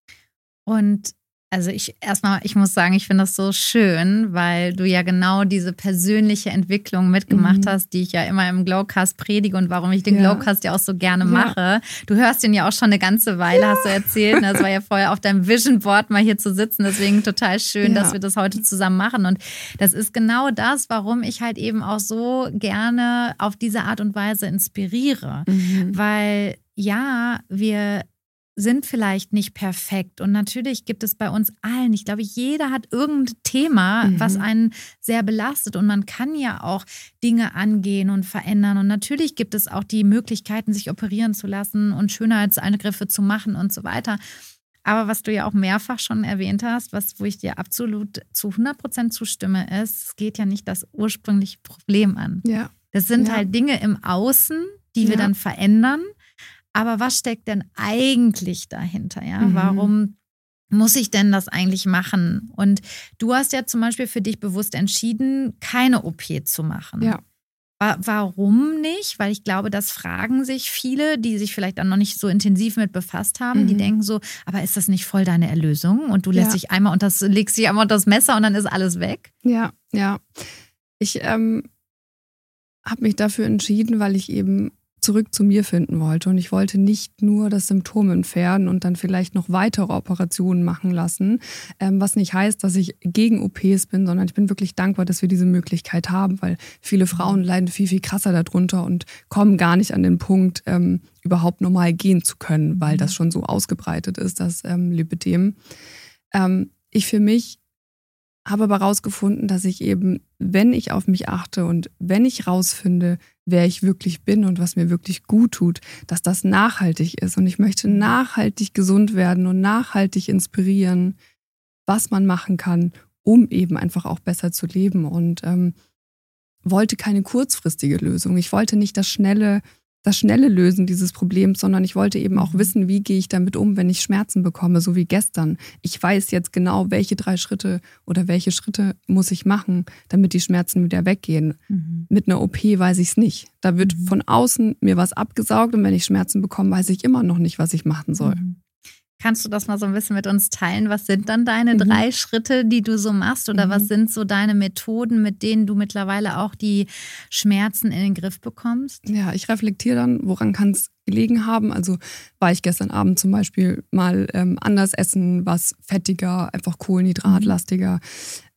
Und also ich erstmal, ich muss sagen, ich finde das so schön, weil du ja genau diese persönliche Entwicklung mitgemacht mhm. hast, die ich ja immer im Glowcast predige und warum ich den ja. Glowcast ja auch so gerne ja. mache. Du hörst den ja auch schon eine ganze Weile, ja. hast du erzählt. Das war ja vorher auf deinem Vision Board mal hier zu sitzen. Deswegen total schön, ja. dass wir das heute zusammen machen. Und das ist genau das, warum ich halt eben auch so gerne auf diese Art und Weise inspiriere. Mhm. Weil ja, wir sind vielleicht nicht perfekt. Und natürlich gibt es bei uns allen, ich glaube, jeder hat irgendein Thema, mhm. was einen sehr belastet. Und man kann ja auch Dinge angehen und verändern. Und natürlich gibt es auch die Möglichkeiten, sich operieren zu lassen und Schönheitseingriffe zu machen und so weiter. Aber was du ja auch mehrfach schon erwähnt hast, was, wo ich dir absolut zu hundert Prozent zustimme, ist, es geht ja nicht das ursprüngliche Problem an. Ja. Das sind ja. halt Dinge im Außen, die wir ja. dann verändern. Aber was steckt denn eigentlich dahinter? Ja? Mhm. Warum muss ich denn das eigentlich machen? Und du hast ja zum Beispiel für dich bewusst entschieden, keine O P zu machen. Ja. Warum nicht? Weil ich glaube, das fragen sich viele, die sich vielleicht dann noch nicht so intensiv mit befasst haben. Mhm. Die denken so, aber ist das nicht voll deine Erlösung? Und du lässt ja. dich einmal unter das, legst dich einmal unter das Messer und dann ist alles weg? Ja, ja. Ich ähm, habe mich dafür entschieden, weil ich eben zurück zu mir finden wollte. Und ich wollte nicht nur das Symptom entfernen und dann vielleicht noch weitere Operationen machen lassen, ähm, was nicht heißt, dass ich gegen O Ps bin, sondern ich bin wirklich dankbar, dass wir diese Möglichkeit haben, weil viele Frauen leiden viel, viel krasser darunter und kommen gar nicht an den Punkt, ähm, überhaupt normal gehen zu können, weil das schon so ausgebreitet ist, das ähm, Lipödem. Ähm, ich für mich habe aber rausgefunden, dass ich eben, wenn ich auf mich achte und wenn ich rausfinde, wer ich wirklich bin und was mir wirklich gut tut, dass das nachhaltig ist. Und ich möchte nachhaltig gesund werden und nachhaltig inspirieren, was man machen kann, um eben einfach auch besser zu leben. Und ähm, wollte keine kurzfristige Lösung. Ich wollte nicht das schnelle, das schnelle Lösen dieses Problems, sondern ich wollte eben auch wissen, wie gehe ich damit um, wenn ich Schmerzen bekomme, so wie gestern. Ich weiß jetzt genau, welche drei Schritte oder welche Schritte muss ich machen, damit die Schmerzen wieder weggehen. Mhm. Mit einer O P weiß ich es nicht. Da wird mhm. von außen mir was abgesaugt und wenn ich Schmerzen bekomme, weiß ich immer noch nicht, was ich machen soll. Mhm. Kannst du das mal so ein bisschen mit uns teilen? Was sind dann deine mhm. drei Schritte, die du so machst? Oder mhm. was sind so deine Methoden, mit denen du mittlerweile auch die Schmerzen in den Griff bekommst? Ja, ich reflektiere dann, woran kann es gelegen haben. Also war ich gestern Abend zum Beispiel mal ähm, anders essen, was fettiger, einfach kohlenhydratlastiger.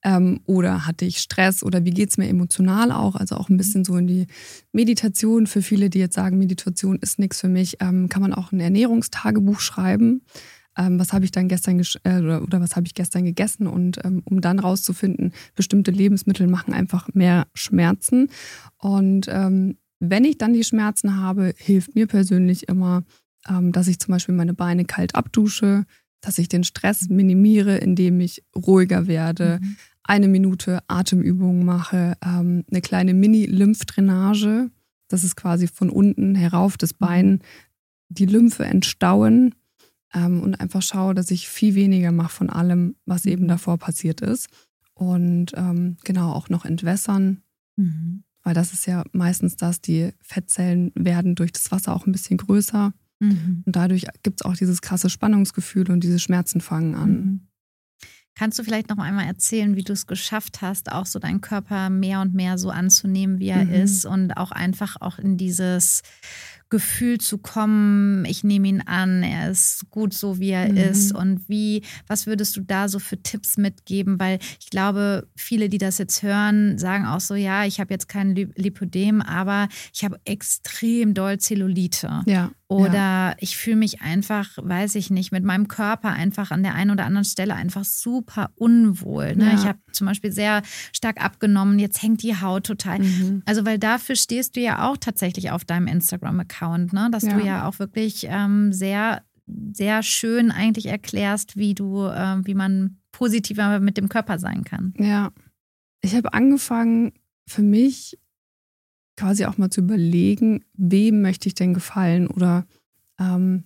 Ähm, oder hatte ich Stress oder wie geht's mir emotional auch? Also auch ein bisschen so in die Meditation. Für viele, die jetzt sagen, Meditation ist nichts für mich, ähm, kann man auch ein Ernährungstagebuch schreiben. Ähm, was habe ich dann gestern gesch- äh, oder, oder was habe ich gestern gegessen? Und ähm, um dann rauszufinden, bestimmte Lebensmittel machen einfach mehr Schmerzen. Und ähm, wenn ich dann die Schmerzen habe, hilft mir persönlich immer, ähm, dass ich zum Beispiel meine Beine kalt abdusche, dass ich den Stress minimiere, indem ich ruhiger werde, mhm. eine Minute Atemübungen mache, ähm, eine kleine Mini-Lymphdrainage. Das ist quasi von unten herauf das Bein, die Lymphe entstauen ähm, und einfach schaue, dass ich viel weniger mache von allem, was eben davor passiert ist. Und ähm, genau auch noch entwässern, mhm. weil das ist ja meistens das, die Fettzellen werden durch das Wasser auch ein bisschen größer. Mhm. Und dadurch gibt es auch dieses krasse Spannungsgefühl und diese Schmerzen fangen an. Mhm. Kannst du vielleicht noch einmal erzählen, wie du es geschafft hast, auch so deinen Körper mehr und mehr so anzunehmen, wie er mhm. ist und auch einfach auch in dieses Gefühl zu kommen, ich nehme ihn an, er ist gut so, wie er mhm. ist und wie, was würdest du da so für Tipps mitgeben? Weil ich glaube, viele, die das jetzt hören, sagen auch so, ja, ich habe jetzt kein Lipödem, aber ich habe extrem doll Zellulite. Ja. Oder ja. ich fühle mich einfach, weiß ich nicht, mit meinem Körper einfach an der einen oder anderen Stelle einfach super unwohl. Ne? Ja. Ich habe zum Beispiel sehr stark abgenommen, jetzt hängt die Haut total. Mhm. Also weil dafür stehst du ja auch tatsächlich auf deinem Instagram-Account, ne? Dass ja. du ja auch wirklich ähm, sehr, sehr schön eigentlich erklärst, wie du, äh, wie man positiver mit dem Körper sein kann. Ja, ich habe angefangen für mich quasi auch mal zu überlegen, wem möchte ich denn gefallen oder ähm,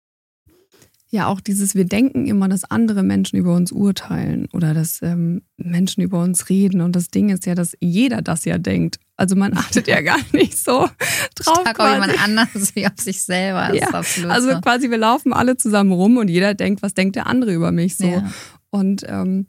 ja auch dieses, wir denken immer, dass andere Menschen über uns urteilen oder dass ähm, Menschen über uns reden und das Ding ist ja, dass jeder das ja denkt. Also man achtet ja gar nicht so drauf. Stark auf jemand anderes wie auf sich selber. Ja, also so. Quasi wir laufen alle zusammen rum und jeder denkt, was denkt der andere über mich so. Ja. Und ähm,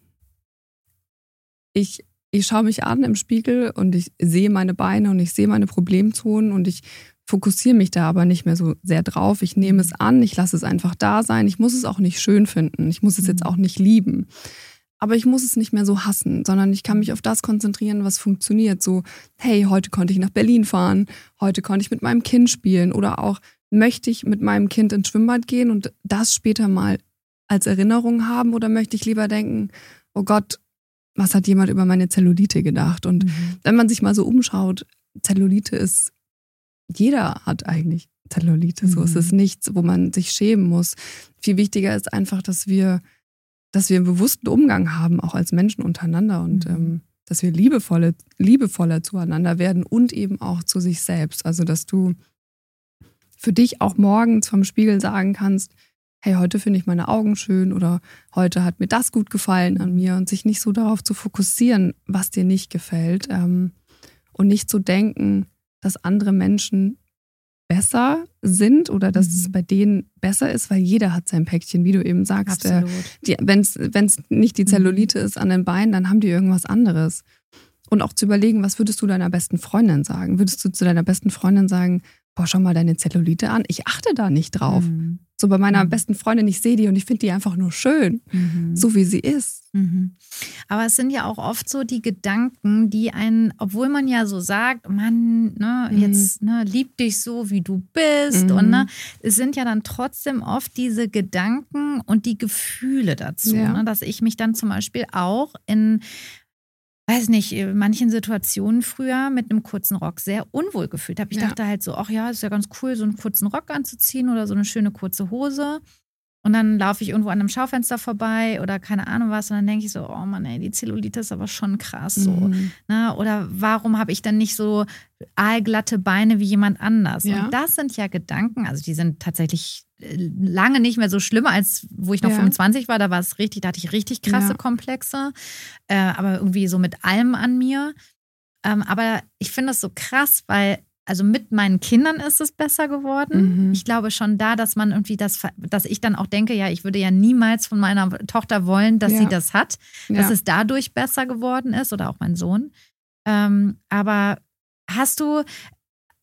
ich Ich schaue mich an im Spiegel und ich sehe meine Beine und ich sehe meine Problemzonen und ich fokussiere mich da aber nicht mehr so sehr drauf. Ich nehme es an, ich lasse es einfach da sein. Ich muss es auch nicht schön finden. Ich muss es jetzt auch nicht lieben. Aber ich muss es nicht mehr so hassen, sondern ich kann mich auf das konzentrieren, was funktioniert. So, hey, heute konnte ich nach Berlin fahren, heute konnte ich mit meinem Kind spielen oder auch, möchte ich mit meinem Kind ins Schwimmbad gehen und das später mal als Erinnerung haben oder möchte ich lieber denken, oh Gott, was hat jemand über meine Zellulite gedacht? Und mhm. wenn man sich mal so umschaut, Zellulite ist, jeder hat eigentlich Zellulite. Mhm. So, es ist nichts, wo man sich schämen muss. Viel wichtiger ist einfach, dass wir, dass wir einen bewussten Umgang haben, auch als Menschen untereinander und mhm. ähm, dass wir liebevolle, liebevoller zueinander werden und eben auch zu sich selbst. Also, dass du für dich auch morgens vom Spiegel sagen kannst, hey, heute finde ich meine Augen schön oder heute hat mir das gut gefallen an mir und sich nicht so darauf zu fokussieren, was dir nicht gefällt ähm, und nicht zu denken, dass andere Menschen besser sind oder dass mhm. es bei denen besser ist, weil jeder hat sein Päckchen, wie du eben sagst. Äh, wenn es nicht die Zellulite mhm. ist an den Beinen, dann haben die irgendwas anderes. Und auch zu überlegen, was würdest du deiner besten Freundin sagen? Würdest du zu deiner besten Freundin sagen, boah, schau mal deine Zellulite an. Ich achte da nicht drauf. Mhm. So bei meiner mhm. besten Freundin, ich sehe die und ich finde die einfach nur schön, mhm. so wie sie ist. Mhm. Aber es sind ja auch oft so die Gedanken, die einen, obwohl man ja so sagt, Mann, ne, mhm. jetzt ne, lieb dich so, wie du bist. Mhm. Und ne, es sind ja dann trotzdem oft diese Gedanken und die Gefühle dazu. Ja. Ne, dass ich mich dann zum Beispiel auch in weiß nicht, in manchen Situationen früher mit einem kurzen Rock sehr unwohl gefühlt habe. Ich ja. dachte halt so, ach ja, ist ja ganz cool, so einen kurzen Rock anzuziehen oder so eine schöne kurze Hose. Und dann laufe ich irgendwo an einem Schaufenster vorbei oder keine Ahnung was und dann denke ich so, oh Mann, ey, die Zellulite ist aber schon krass so. Mhm. Ne? Oder warum habe ich dann nicht so aalglatte Beine wie jemand anders? Ja. Und das sind ja Gedanken, also die sind tatsächlich lange nicht mehr so schlimm, als wo ich noch ja. fünfundzwanzig war. Da war es richtig, da hatte ich richtig krasse ja. Komplexe, äh, aber irgendwie so mit allem an mir. Ähm, aber ich finde das so krass, weil also mit meinen Kindern ist es besser geworden. Mhm. Ich glaube schon da, dass man irgendwie das, dass ich dann auch denke, ja, ich würde ja niemals von meiner Tochter wollen, dass ja. sie das hat, dass ja. es dadurch besser geworden ist oder auch mein Sohn. Ähm, aber hast du,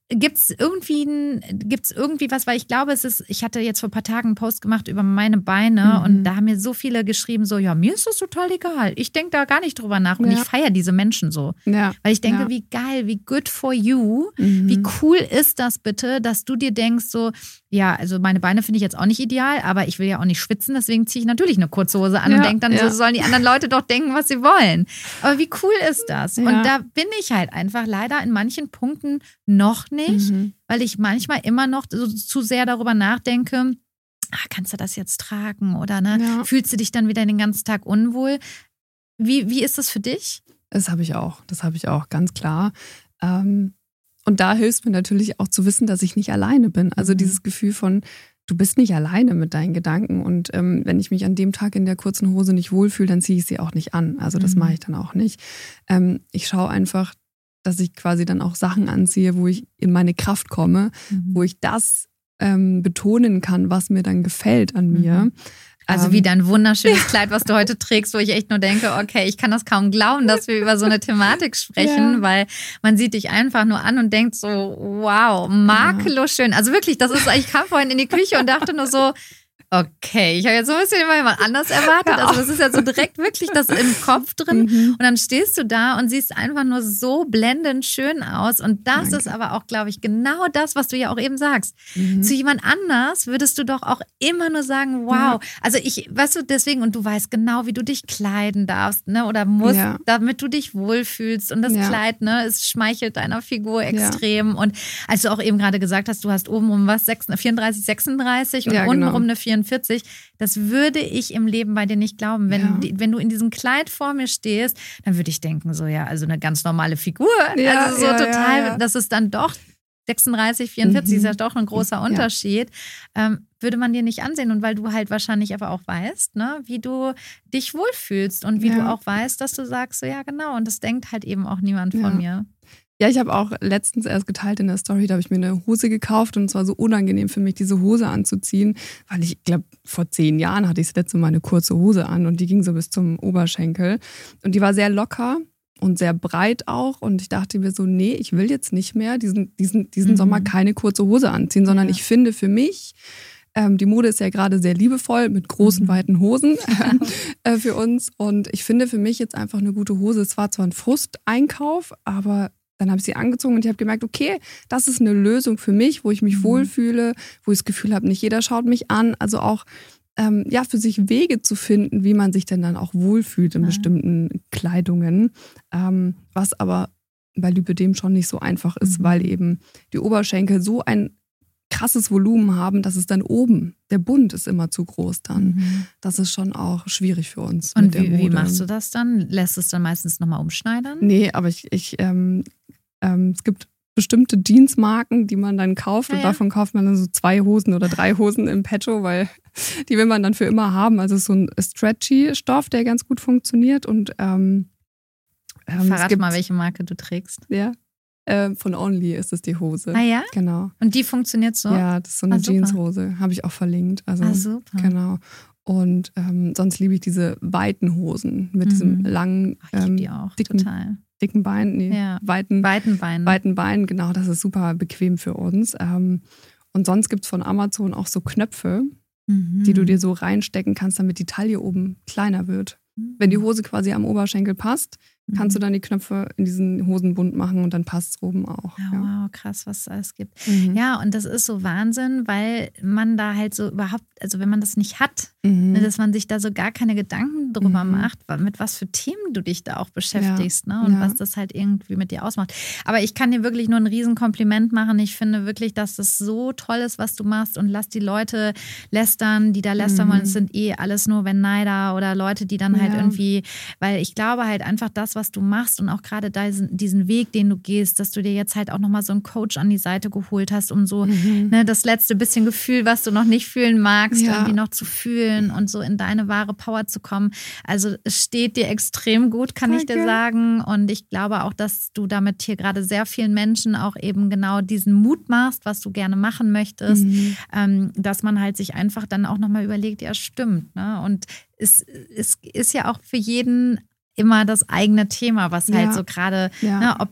Gibt es irgendwie, gibt's irgendwie was, weil ich glaube, es ist, ich hatte jetzt vor ein paar Tagen einen Post gemacht über meine Beine mhm. und da haben mir so viele geschrieben, so, ja, mir ist das total egal. Ich denke da gar nicht drüber nach und ja. ich feiere diese Menschen so. Ja. Weil ich denke, ja. wie geil, wie good for you, mhm. wie cool ist das bitte, dass du dir denkst, so, ja, also meine Beine finde ich jetzt auch nicht ideal, aber ich will ja auch nicht schwitzen, deswegen ziehe ich natürlich eine kurze Hose an ja. und denke dann, ja. so sollen die anderen Leute doch denken, was sie wollen. Aber wie cool ist das? Ja. Und da bin ich halt einfach leider in manchen Punkten noch nicht, mhm. weil ich manchmal immer noch so zu sehr darüber nachdenke, ah, kannst du das jetzt tragen oder ne? Ja. Fühlst du dich dann wieder den ganzen Tag unwohl? Wie, wie ist das für dich? Das habe ich auch, das habe ich auch, ganz klar. Ähm, und da hilft mir natürlich auch zu wissen, dass ich nicht alleine bin. Also mhm. dieses Gefühl von, du bist nicht alleine mit deinen Gedanken und ähm, wenn ich mich an dem Tag in der kurzen Hose nicht wohlfühle, dann ziehe ich sie auch nicht an. Also das mhm. mache ich dann auch nicht. Ähm, ich schaue einfach, dass ich quasi dann auch Sachen anziehe, wo ich in meine Kraft komme, mhm. wo ich das ähm, betonen kann, was mir dann gefällt an mir. Mhm. Also wie dein wunderschönes Kleid, was du heute trägst, wo ich echt nur denke, okay, ich kann das kaum glauben, dass wir über so eine Thematik sprechen, ja. weil man sieht dich einfach nur an und denkt so, wow, makellos schön. Also wirklich, das ist, ich kam vorhin in die Küche und dachte nur so, okay, ich habe jetzt so ein bisschen immer jemand anders erwartet. Also das ist ja so direkt wirklich das im Kopf drin. Mhm. Und dann stehst du da und siehst einfach nur so blendend schön aus. Und das Danke. Ist aber auch, glaube ich, genau das, was du ja auch eben sagst. Mhm. Zu jemand anders würdest du doch auch immer nur sagen, wow. Ja. Also ich, weißt du, deswegen, und du weißt genau, wie du dich kleiden darfst, ne, oder musst, ja. damit du dich wohlfühlst. Und das ja. Kleid, ne, es schmeichelt deiner Figur extrem. Ja. Und als du auch eben gerade gesagt hast, du hast oben um was, vierunddreißig, sechsunddreißig und ja, unten genau. um eine vierundvierzig, das würde ich im Leben bei dir nicht glauben. Wenn, ja. wenn du in diesem Kleid vor mir stehst, dann würde ich denken, so ja, also eine ganz normale Figur. Ja, also so ja, total, ja, ja. das ist dann doch sechsunddreißig, vierundvierzig mhm. ist ja doch ein großer Unterschied. Ja. Ähm, würde man dir nicht ansehen. Und weil du halt wahrscheinlich aber auch weißt, ne, wie du dich wohlfühlst und wie ja. du auch weißt, dass du sagst, so ja genau, und das denkt halt eben auch niemand ja. von mir. Ja, ich habe auch letztens erst geteilt in der Story, da habe ich mir eine Hose gekauft und es war so unangenehm für mich, diese Hose anzuziehen, weil ich glaube, vor zehn Jahren hatte ich das letzte Mal eine kurze Hose an und die ging so bis zum Oberschenkel und die war sehr locker und sehr breit auch und ich dachte mir so, nee, ich will jetzt nicht mehr diesen, diesen, diesen mhm. Sommer keine kurze Hose anziehen, sondern ja. ich finde für mich, ähm, die Mode ist ja gerade sehr liebevoll mit großen, mhm. weiten Hosen äh, für uns und ich finde für mich jetzt einfach eine gute Hose, es war zwar ein Frusteinkauf, aber dann habe ich sie angezogen und ich habe gemerkt, okay, das ist eine Lösung für mich, wo ich mich mhm. wohlfühle, wo ich das Gefühl habe, nicht jeder schaut mich an. Also auch ähm, ja, für sich Wege zu finden, wie man sich denn dann auch wohlfühlt in ja. bestimmten Kleidungen. Ähm, was aber bei Lipödem schon nicht so einfach ist, mhm. weil eben die Oberschenkel so ein krasses Volumen haben, dass es dann oben, der Bund ist immer zu groß dann. Mhm. Das ist schon auch schwierig für uns. Und mit wie, der Mode. Wie machst du das dann? Lässt es dann meistens nochmal umschneidern? Nee, aber ich, ich ähm, ähm, es gibt bestimmte Jeansmarken, die man dann kauft ja, und ja. davon kauft man dann so zwei Hosen oder drei Hosen im Petto, weil die will man dann für immer haben. Also es ist so ein stretchy Stoff, der ganz gut funktioniert und ähm, ähm, Verrat gibt, mal, welche Marke du trägst. Ja. Von Only ist es die Hose. Ah ja? Genau. Und die funktioniert so? Ja, das ist so eine ah, Jeanshose. Habe ich auch verlinkt. Also, ah, super. Genau. Und ähm, sonst liebe ich diese weiten Hosen mit mhm. diesem langen, Ach, ich liebe die auch. dicken, total. dicken Beinen. Nee, ja. weiten, weiten Beinen. Weiten Beinen, genau. Das ist super bequem für uns. Ähm, und sonst gibt es von Amazon auch so Knöpfe, mhm. die du dir so reinstecken kannst, damit die Taille oben kleiner wird. Mhm. Wenn die Hose quasi am Oberschenkel passt, kannst du dann die Knöpfe in diesen Hosenbund machen und dann passt es oben auch. Ja, ja. Wow, krass, was es alles gibt. Mhm. Ja, und das ist so Wahnsinn, weil man da halt so überhaupt, also wenn man das nicht hat, mhm. ne, dass man sich da so gar keine Gedanken drüber mhm. macht, mit was für Themen du dich da auch beschäftigst, ja. ne, und ja. was das halt irgendwie mit dir ausmacht. Aber ich kann dir wirklich nur ein Riesenkompliment machen. Ich finde wirklich, dass das so toll ist, was du machst, und lass die Leute lästern, die da lästern wollen. Es sind eh alles nur wenn Neider oder Leute, die dann halt ja. irgendwie, weil ich glaube halt einfach das, was du machst und auch gerade diesen, diesen Weg, den du gehst, dass du dir jetzt halt auch nochmal so einen Coach an die Seite geholt hast, um so mhm. ne, das letzte bisschen Gefühl, was du noch nicht fühlen magst, ja. irgendwie noch zu fühlen und so in deine wahre Power zu kommen. Also es steht dir extrem gut, kann Danke. Ich dir sagen, und ich glaube auch, dass du damit hier gerade sehr vielen Menschen auch eben genau diesen Mut machst, was du gerne machen möchtest, mhm. ähm, dass man halt sich einfach dann auch nochmal überlegt, ja stimmt, ne? Und es, es ist ja auch für jeden immer das eigene Thema, was halt ja. so gerade, ja. ne, ob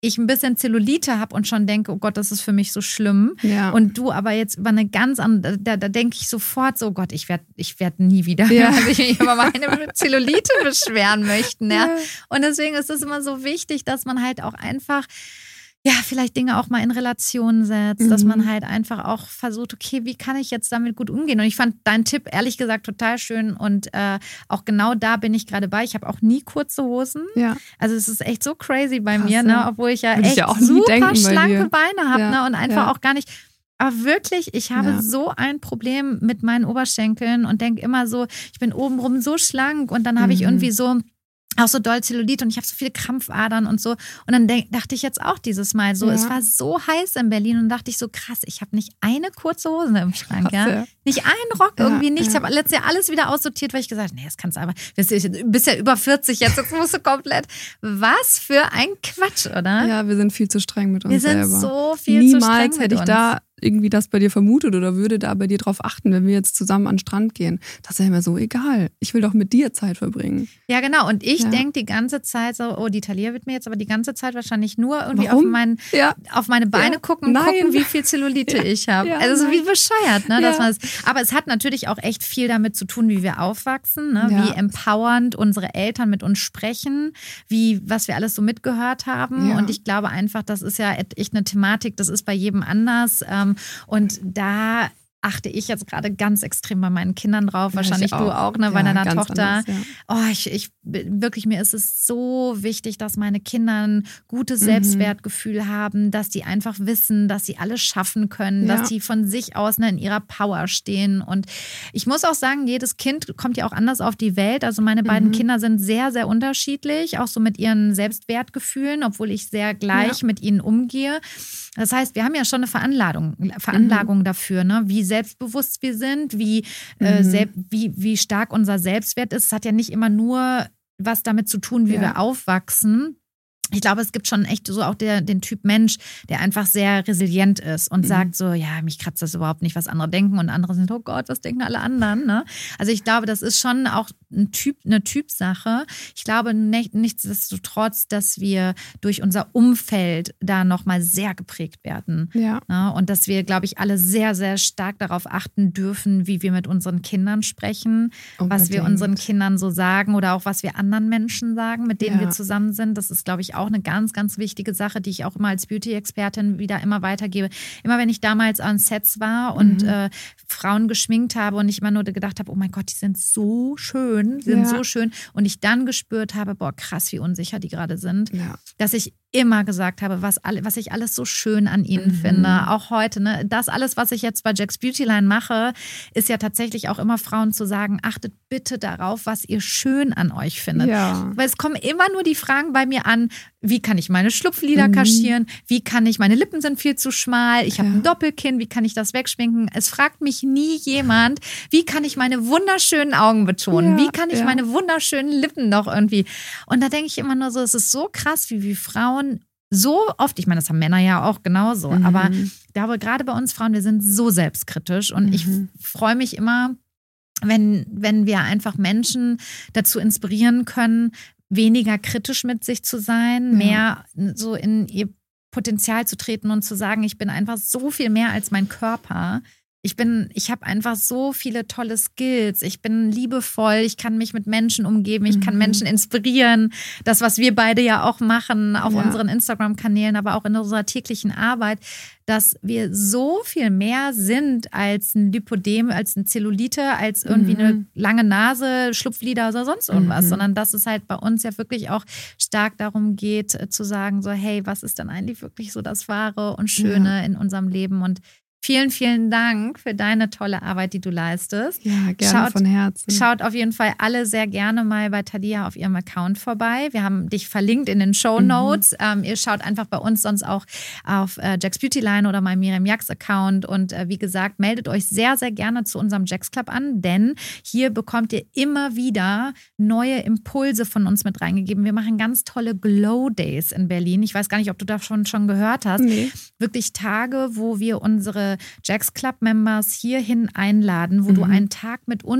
ich ein bisschen Zellulite habe und schon denke, oh Gott, das ist für mich so schlimm. Ja. Und du aber jetzt über eine ganz andere, da, da denke ich sofort so, oh Gott, ich werde ich werd nie wieder ja. also ich über meine Zellulite beschweren möchten. Ja. Ja. Und deswegen ist es immer so wichtig, dass man halt auch einfach ja, vielleicht Dinge auch mal in Relation setzt, mhm. dass man halt einfach auch versucht, okay, wie kann ich jetzt damit gut umgehen? Und ich fand deinen Tipp ehrlich gesagt total schön und äh, auch genau da bin ich gerade bei. Ich habe auch nie kurze Hosen. Ja. Also es ist echt so crazy bei Krass, mir, ne? Obwohl ich ja Würde echt ich ja auch super denken, schlanke Beine habe, ja. ne? Und einfach ja. auch gar nicht. Aber wirklich, ich habe ja. so ein Problem mit meinen Oberschenkeln und denke immer so, ich bin obenrum so schlank und dann habe mhm. ich irgendwie so auch so doll Zellulit und ich habe so viele Krampfadern und so. Und dann denk, dachte ich jetzt auch dieses Mal so, ja. es war so heiß in Berlin und dachte ich so, krass, ich habe nicht eine kurze Hose im Schrank, krass, ja? ja. Nicht einen Rock, ja, irgendwie nichts. Ja. Ich habe letztes Jahr alles wieder aussortiert, weil ich gesagt habe, nee, das kannst du aber, du bist ja über vierzig jetzt, jetzt musst du komplett. Was für ein Quatsch, oder? Ja, wir sind viel zu streng mit uns wir selber. Wir sind so viel Niemals zu streng mit uns. hätte ich da irgendwie das bei dir vermutet oder würde da bei dir drauf achten, wenn wir jetzt zusammen an den Strand gehen. Das ist ja immer so egal. Ich will doch mit dir Zeit verbringen. Ja, genau. Und ich ja. denke die ganze Zeit so, oh, die Talia wird mir jetzt aber die ganze Zeit wahrscheinlich nur irgendwie Warum? auf, mein, ja. auf meine Beine ja. gucken und Nein. gucken, wie viel Zellulite ja. ich habe. Ja, also so nein. wie bescheuert. Ne, ja. dass man das, aber es hat natürlich auch echt viel damit zu tun, wie wir aufwachsen, ne? ja. wie empowernd unsere Eltern mit uns sprechen, wie was wir alles so mitgehört haben. Ja. Und ich glaube einfach, das ist ja echt eine Thematik, das ist bei jedem anders. Und da achte ich jetzt gerade ganz extrem bei meinen Kindern drauf, ja, wahrscheinlich auch. Du auch, ne, bei ja, deiner Tochter. Anders, ja. Oh, ich, ich wirklich, mir ist es so wichtig, dass meine Kinder ein gutes Selbstwertgefühl mhm. haben, dass die einfach wissen, dass sie alles schaffen können, ja. dass die von sich aus ne, in ihrer Power stehen. Und ich muss auch sagen, jedes Kind kommt ja auch anders auf die Welt. Also meine mhm. beiden Kinder sind sehr, sehr unterschiedlich, auch so mit ihren Selbstwertgefühlen, obwohl ich sehr gleich ja. mit ihnen umgehe. Das heißt, wir haben ja schon eine Veranlagung, Veranlagung mhm. dafür, ne? Wie selbstbewusst wir sind, wie, mhm. äh, selb, wie, wie stark unser Selbstwert ist. Es hat ja nicht immer nur was damit zu tun, wie ja. wir aufwachsen. Ich glaube, es gibt schon echt so auch der, den Typ Mensch, der einfach sehr resilient ist und mhm. sagt so, ja, mich kratzt das überhaupt nicht, was andere denken und andere sind, oh Gott, was denken alle anderen, ne? Also ich glaube, das ist schon auch ein Typ, eine Typsache. Ich glaube nicht, nichtsdestotrotz, dass wir durch unser Umfeld da nochmal sehr geprägt werden. Ja. Ne? Und dass wir, glaube ich, alle sehr, sehr stark darauf achten dürfen, wie wir mit unseren Kindern sprechen, Unbedingt. was wir unseren Kindern so sagen oder auch was wir anderen Menschen sagen, mit denen ja. wir zusammen sind. Das ist, glaube ich, auch eine ganz, ganz wichtige Sache, die ich auch immer als Beauty-Expertin wieder immer weitergebe. Immer wenn ich damals an Sets war und mhm. äh, Frauen geschminkt habe und ich immer nur gedacht habe, oh mein Gott, die sind so schön, die sind ja. so schön. Und ich dann gespürt habe, boah, krass, wie unsicher die gerade sind, ja. dass ich immer gesagt habe, was, alle, was ich alles so schön an ihnen mhm. finde. Auch heute, ne? Das alles, was ich jetzt bei Jack's Beautyline mache, ist ja tatsächlich auch immer Frauen zu sagen, achtet bitte darauf, was ihr schön an euch findet. Ja. Weil es kommen immer nur die Fragen bei mir an, wie kann ich meine Schlupflider mhm. kaschieren? Wie kann ich, meine Lippen sind viel zu schmal, ich habe ja. ein Doppelkinn, wie kann ich das wegschminken? Es fragt mich nie jemand, wie kann ich meine wunderschönen Augen betonen? Ja. Wie kann ich ja. meine wunderschönen Lippen noch irgendwie? Und da denke ich immer nur so, es ist so krass, wie wir Frauen so oft, ich meine, das haben Männer ja auch genauso, mhm. aber ich glaube, gerade bei uns Frauen, wir sind so selbstkritisch und mhm. ich freue mich immer, wenn, wenn wir einfach Menschen dazu inspirieren können, weniger kritisch mit sich zu sein, ja. mehr so in ihr Potenzial zu treten und zu sagen, ich bin einfach so viel mehr als mein Körper. Ich bin, ich habe einfach so viele tolle Skills. Ich bin liebevoll, ich kann mich mit Menschen umgeben, ich kann mhm. Menschen inspirieren. Das, was wir beide ja auch machen auf ja. unseren Instagram-Kanälen, aber auch in unserer täglichen Arbeit, dass wir so viel mehr sind als ein Lipödem, als ein Zellulite, als irgendwie mhm. eine lange Nase, Schlupflider oder sonst irgendwas, mhm. sondern dass es halt bei uns ja wirklich auch stark darum geht, zu sagen so, hey, was ist denn eigentlich wirklich so das Wahre und Schöne ja. in unserem Leben? Und vielen, vielen Dank für deine tolle Arbeit, die du leistest. Ja, gerne schaut, von Herzen. Schaut auf jeden Fall alle sehr gerne mal bei Talia auf ihrem Account vorbei. Wir haben dich verlinkt in den Shownotes. Mhm. Ähm, ihr schaut einfach bei uns sonst auch auf äh, Jack's Beautyline oder meinem Miriam Jax Account. Und äh, wie gesagt, meldet euch sehr, sehr gerne zu unserem Jack's Club an, denn hier bekommt ihr immer wieder neue Impulse von uns mit reingegeben. Wir machen ganz tolle Glow Days in Berlin. Ich weiß gar nicht, ob du davon schon gehört hast. Nee. Wirklich Tage, wo wir unsere Jack's Club Members hierhin einladen, wo mhm. du einen Tag mit uns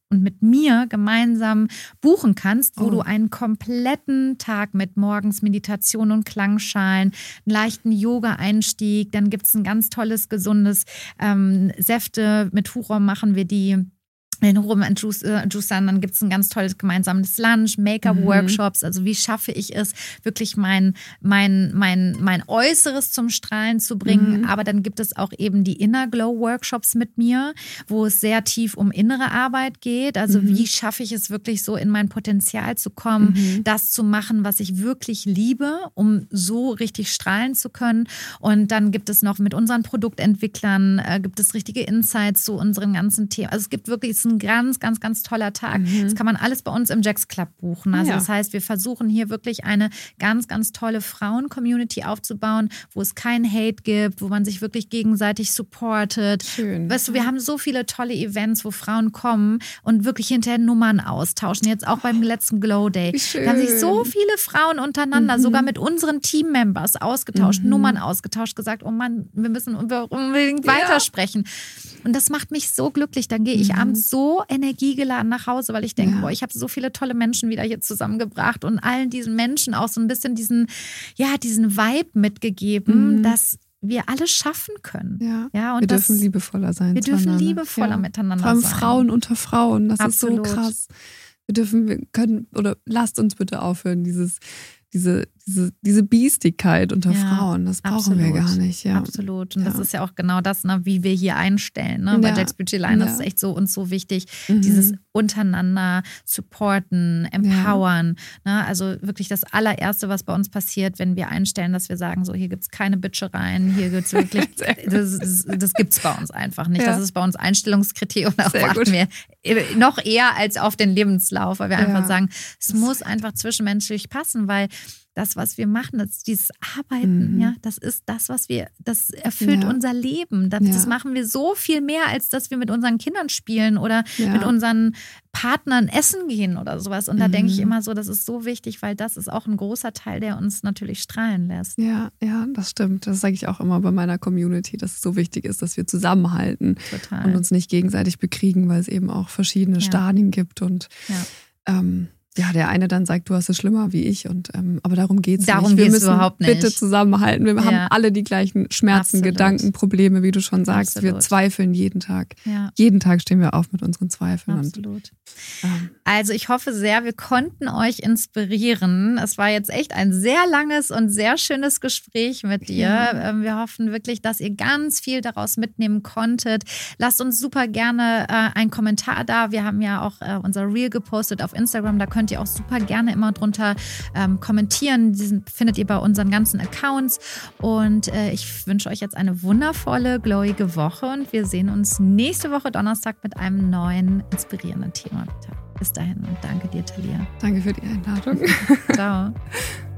und mit mir gemeinsam buchen kannst, wo Oh. du einen kompletten Tag mit morgens Meditation und Klangschalen, einen leichten Yoga-Einstieg, dann gibt es ein ganz tolles, gesundes ähm, Säfte. Mit Hurom machen wir die. In Hurom und Juicern, dann gibt es ein ganz tolles gemeinsames Lunch, Make-up-Workshops. Also wie schaffe ich es, wirklich mein, mein, mein, mein Äußeres zum Strahlen zu bringen. Mhm. Aber dann gibt es auch eben die Inner Glow-Workshops mit mir, wo es sehr tief um innere Arbeit geht. Also Mhm. wie schaffe ich es wirklich so in mein Potenzial zu kommen, Mhm. das zu machen, was ich wirklich liebe, um so richtig strahlen zu können. Und dann gibt es noch mit unseren Produktentwicklern, äh, gibt es richtige Insights zu unseren ganzen Themen. Also es gibt wirklich, es ist ein ganz, ganz, ganz toller Tag. Mhm. Das kann man alles bei uns im Jax Club buchen. Also Ja. das heißt, wir versuchen hier wirklich eine ganz, ganz tolle Frauen-Community aufzubauen, wo es keinen Hate gibt, wo man sich wirklich gegenseitig supportet. Schön. Weißt du, wir haben so viele tolle Events, wo Frauen kommen und wirklich hinterher Nummern austauschen. Jetzt auch beim letzten Glow Day. Wie schön. Da haben sich so viele Frauen untereinander, Mhm. sogar mit unseren Teammembers ausgetauscht, Mhm. Nummern ausgetauscht, gesagt, oh Mann, wir müssen unbedingt Ja. weitersprechen. Und das macht mich so glücklich. Dann gehe ich Mhm. abends so energiegeladen nach Hause, weil ich denke, Ja. boah, ich habe so viele tolle Menschen wieder hier zusammengebracht und allen diesen Menschen auch so ein bisschen diesen, ja, diesen Vibe mitgegeben, Mhm. dass wir alles schaffen können. Ja, Ja, und wir das, dürfen liebevoller sein. wir dürfen zueinander. liebevoller Ja. miteinander Vor allem sein. Frauen unter Frauen, das Absolut. ist so krass. Wir dürfen, wir können, oder lasst uns bitte aufhören, dieses, diese, diese, diese Biestigkeit unter Ja, Frauen, das brauchen absolut. wir gar nicht. Ja. Absolut. Und das Ja. ist ja auch genau das, ne, wie wir hier einstellen. Ne? Bei Ja. Jax Beauty Line Ja. ist es echt so uns so wichtig, Mhm. dieses untereinander supporten, empowern. Ne? Also wirklich das allererste, was bei uns passiert, wenn wir einstellen, dass wir sagen, so hier gibt es keine Bitchereien, hier gibt es wirklich, das, das, das gibt es bei uns einfach nicht. Ja. Das ist bei uns Einstellungskriterium, da Sehr achten gut. wir noch eher als auf den Lebenslauf, weil wir Ja. einfach sagen, es Das muss ist einfach zwischenmenschlich passen, weil das, was wir machen, das, dieses Arbeiten, Mhm. ja, das ist das, was wir, das erfüllt Ja. unser Leben. Das, Ja. das machen wir so viel mehr, als dass wir mit unseren Kindern spielen oder Ja. mit unseren Partnern essen gehen oder sowas. Und da Mhm. denke ich immer so, das ist so wichtig, weil das ist auch ein großer Teil, der uns natürlich strahlen lässt. Ja, ja, das stimmt. Das sage ich auch immer bei meiner Community, dass es so wichtig ist, dass wir zusammenhalten Total. und uns nicht gegenseitig bekriegen, weil es eben auch verschiedene Ja. Stadien gibt und Ja. ähm, ja, der eine dann sagt, du hast es schlimmer wie ich und ähm, aber darum geht's Darum nicht. Wir geht's müssen überhaupt nicht. bitte zusammenhalten. Wir Ja. haben alle die gleichen Schmerzen, Absolut. Gedanken, Probleme, wie du schon sagst. Wir Absolut. zweifeln jeden Tag. Ja, Jeden Tag stehen wir auf mit unseren Zweifeln. Und, absolut. ähm, Also ich hoffe sehr, wir konnten euch inspirieren. Es war jetzt echt ein sehr langes und sehr schönes Gespräch mit dir. Ja. Ähm, Wir hoffen wirklich, dass ihr ganz viel daraus mitnehmen konntet. Lasst uns super gerne äh, einen Kommentar da. Wir haben ja auch äh, unser Reel gepostet auf Instagram. Da könnt ihr auch super gerne immer drunter ähm, kommentieren. Diesen findet ihr bei unseren ganzen Accounts. Und äh, ich wünsche euch jetzt eine wundervolle, glowige Woche. Und wir sehen uns nächste Woche Donnerstag mit einem neuen, inspirierenden Thema. Bis dahin und danke dir, Talia. danke für die Einladung. Ciao.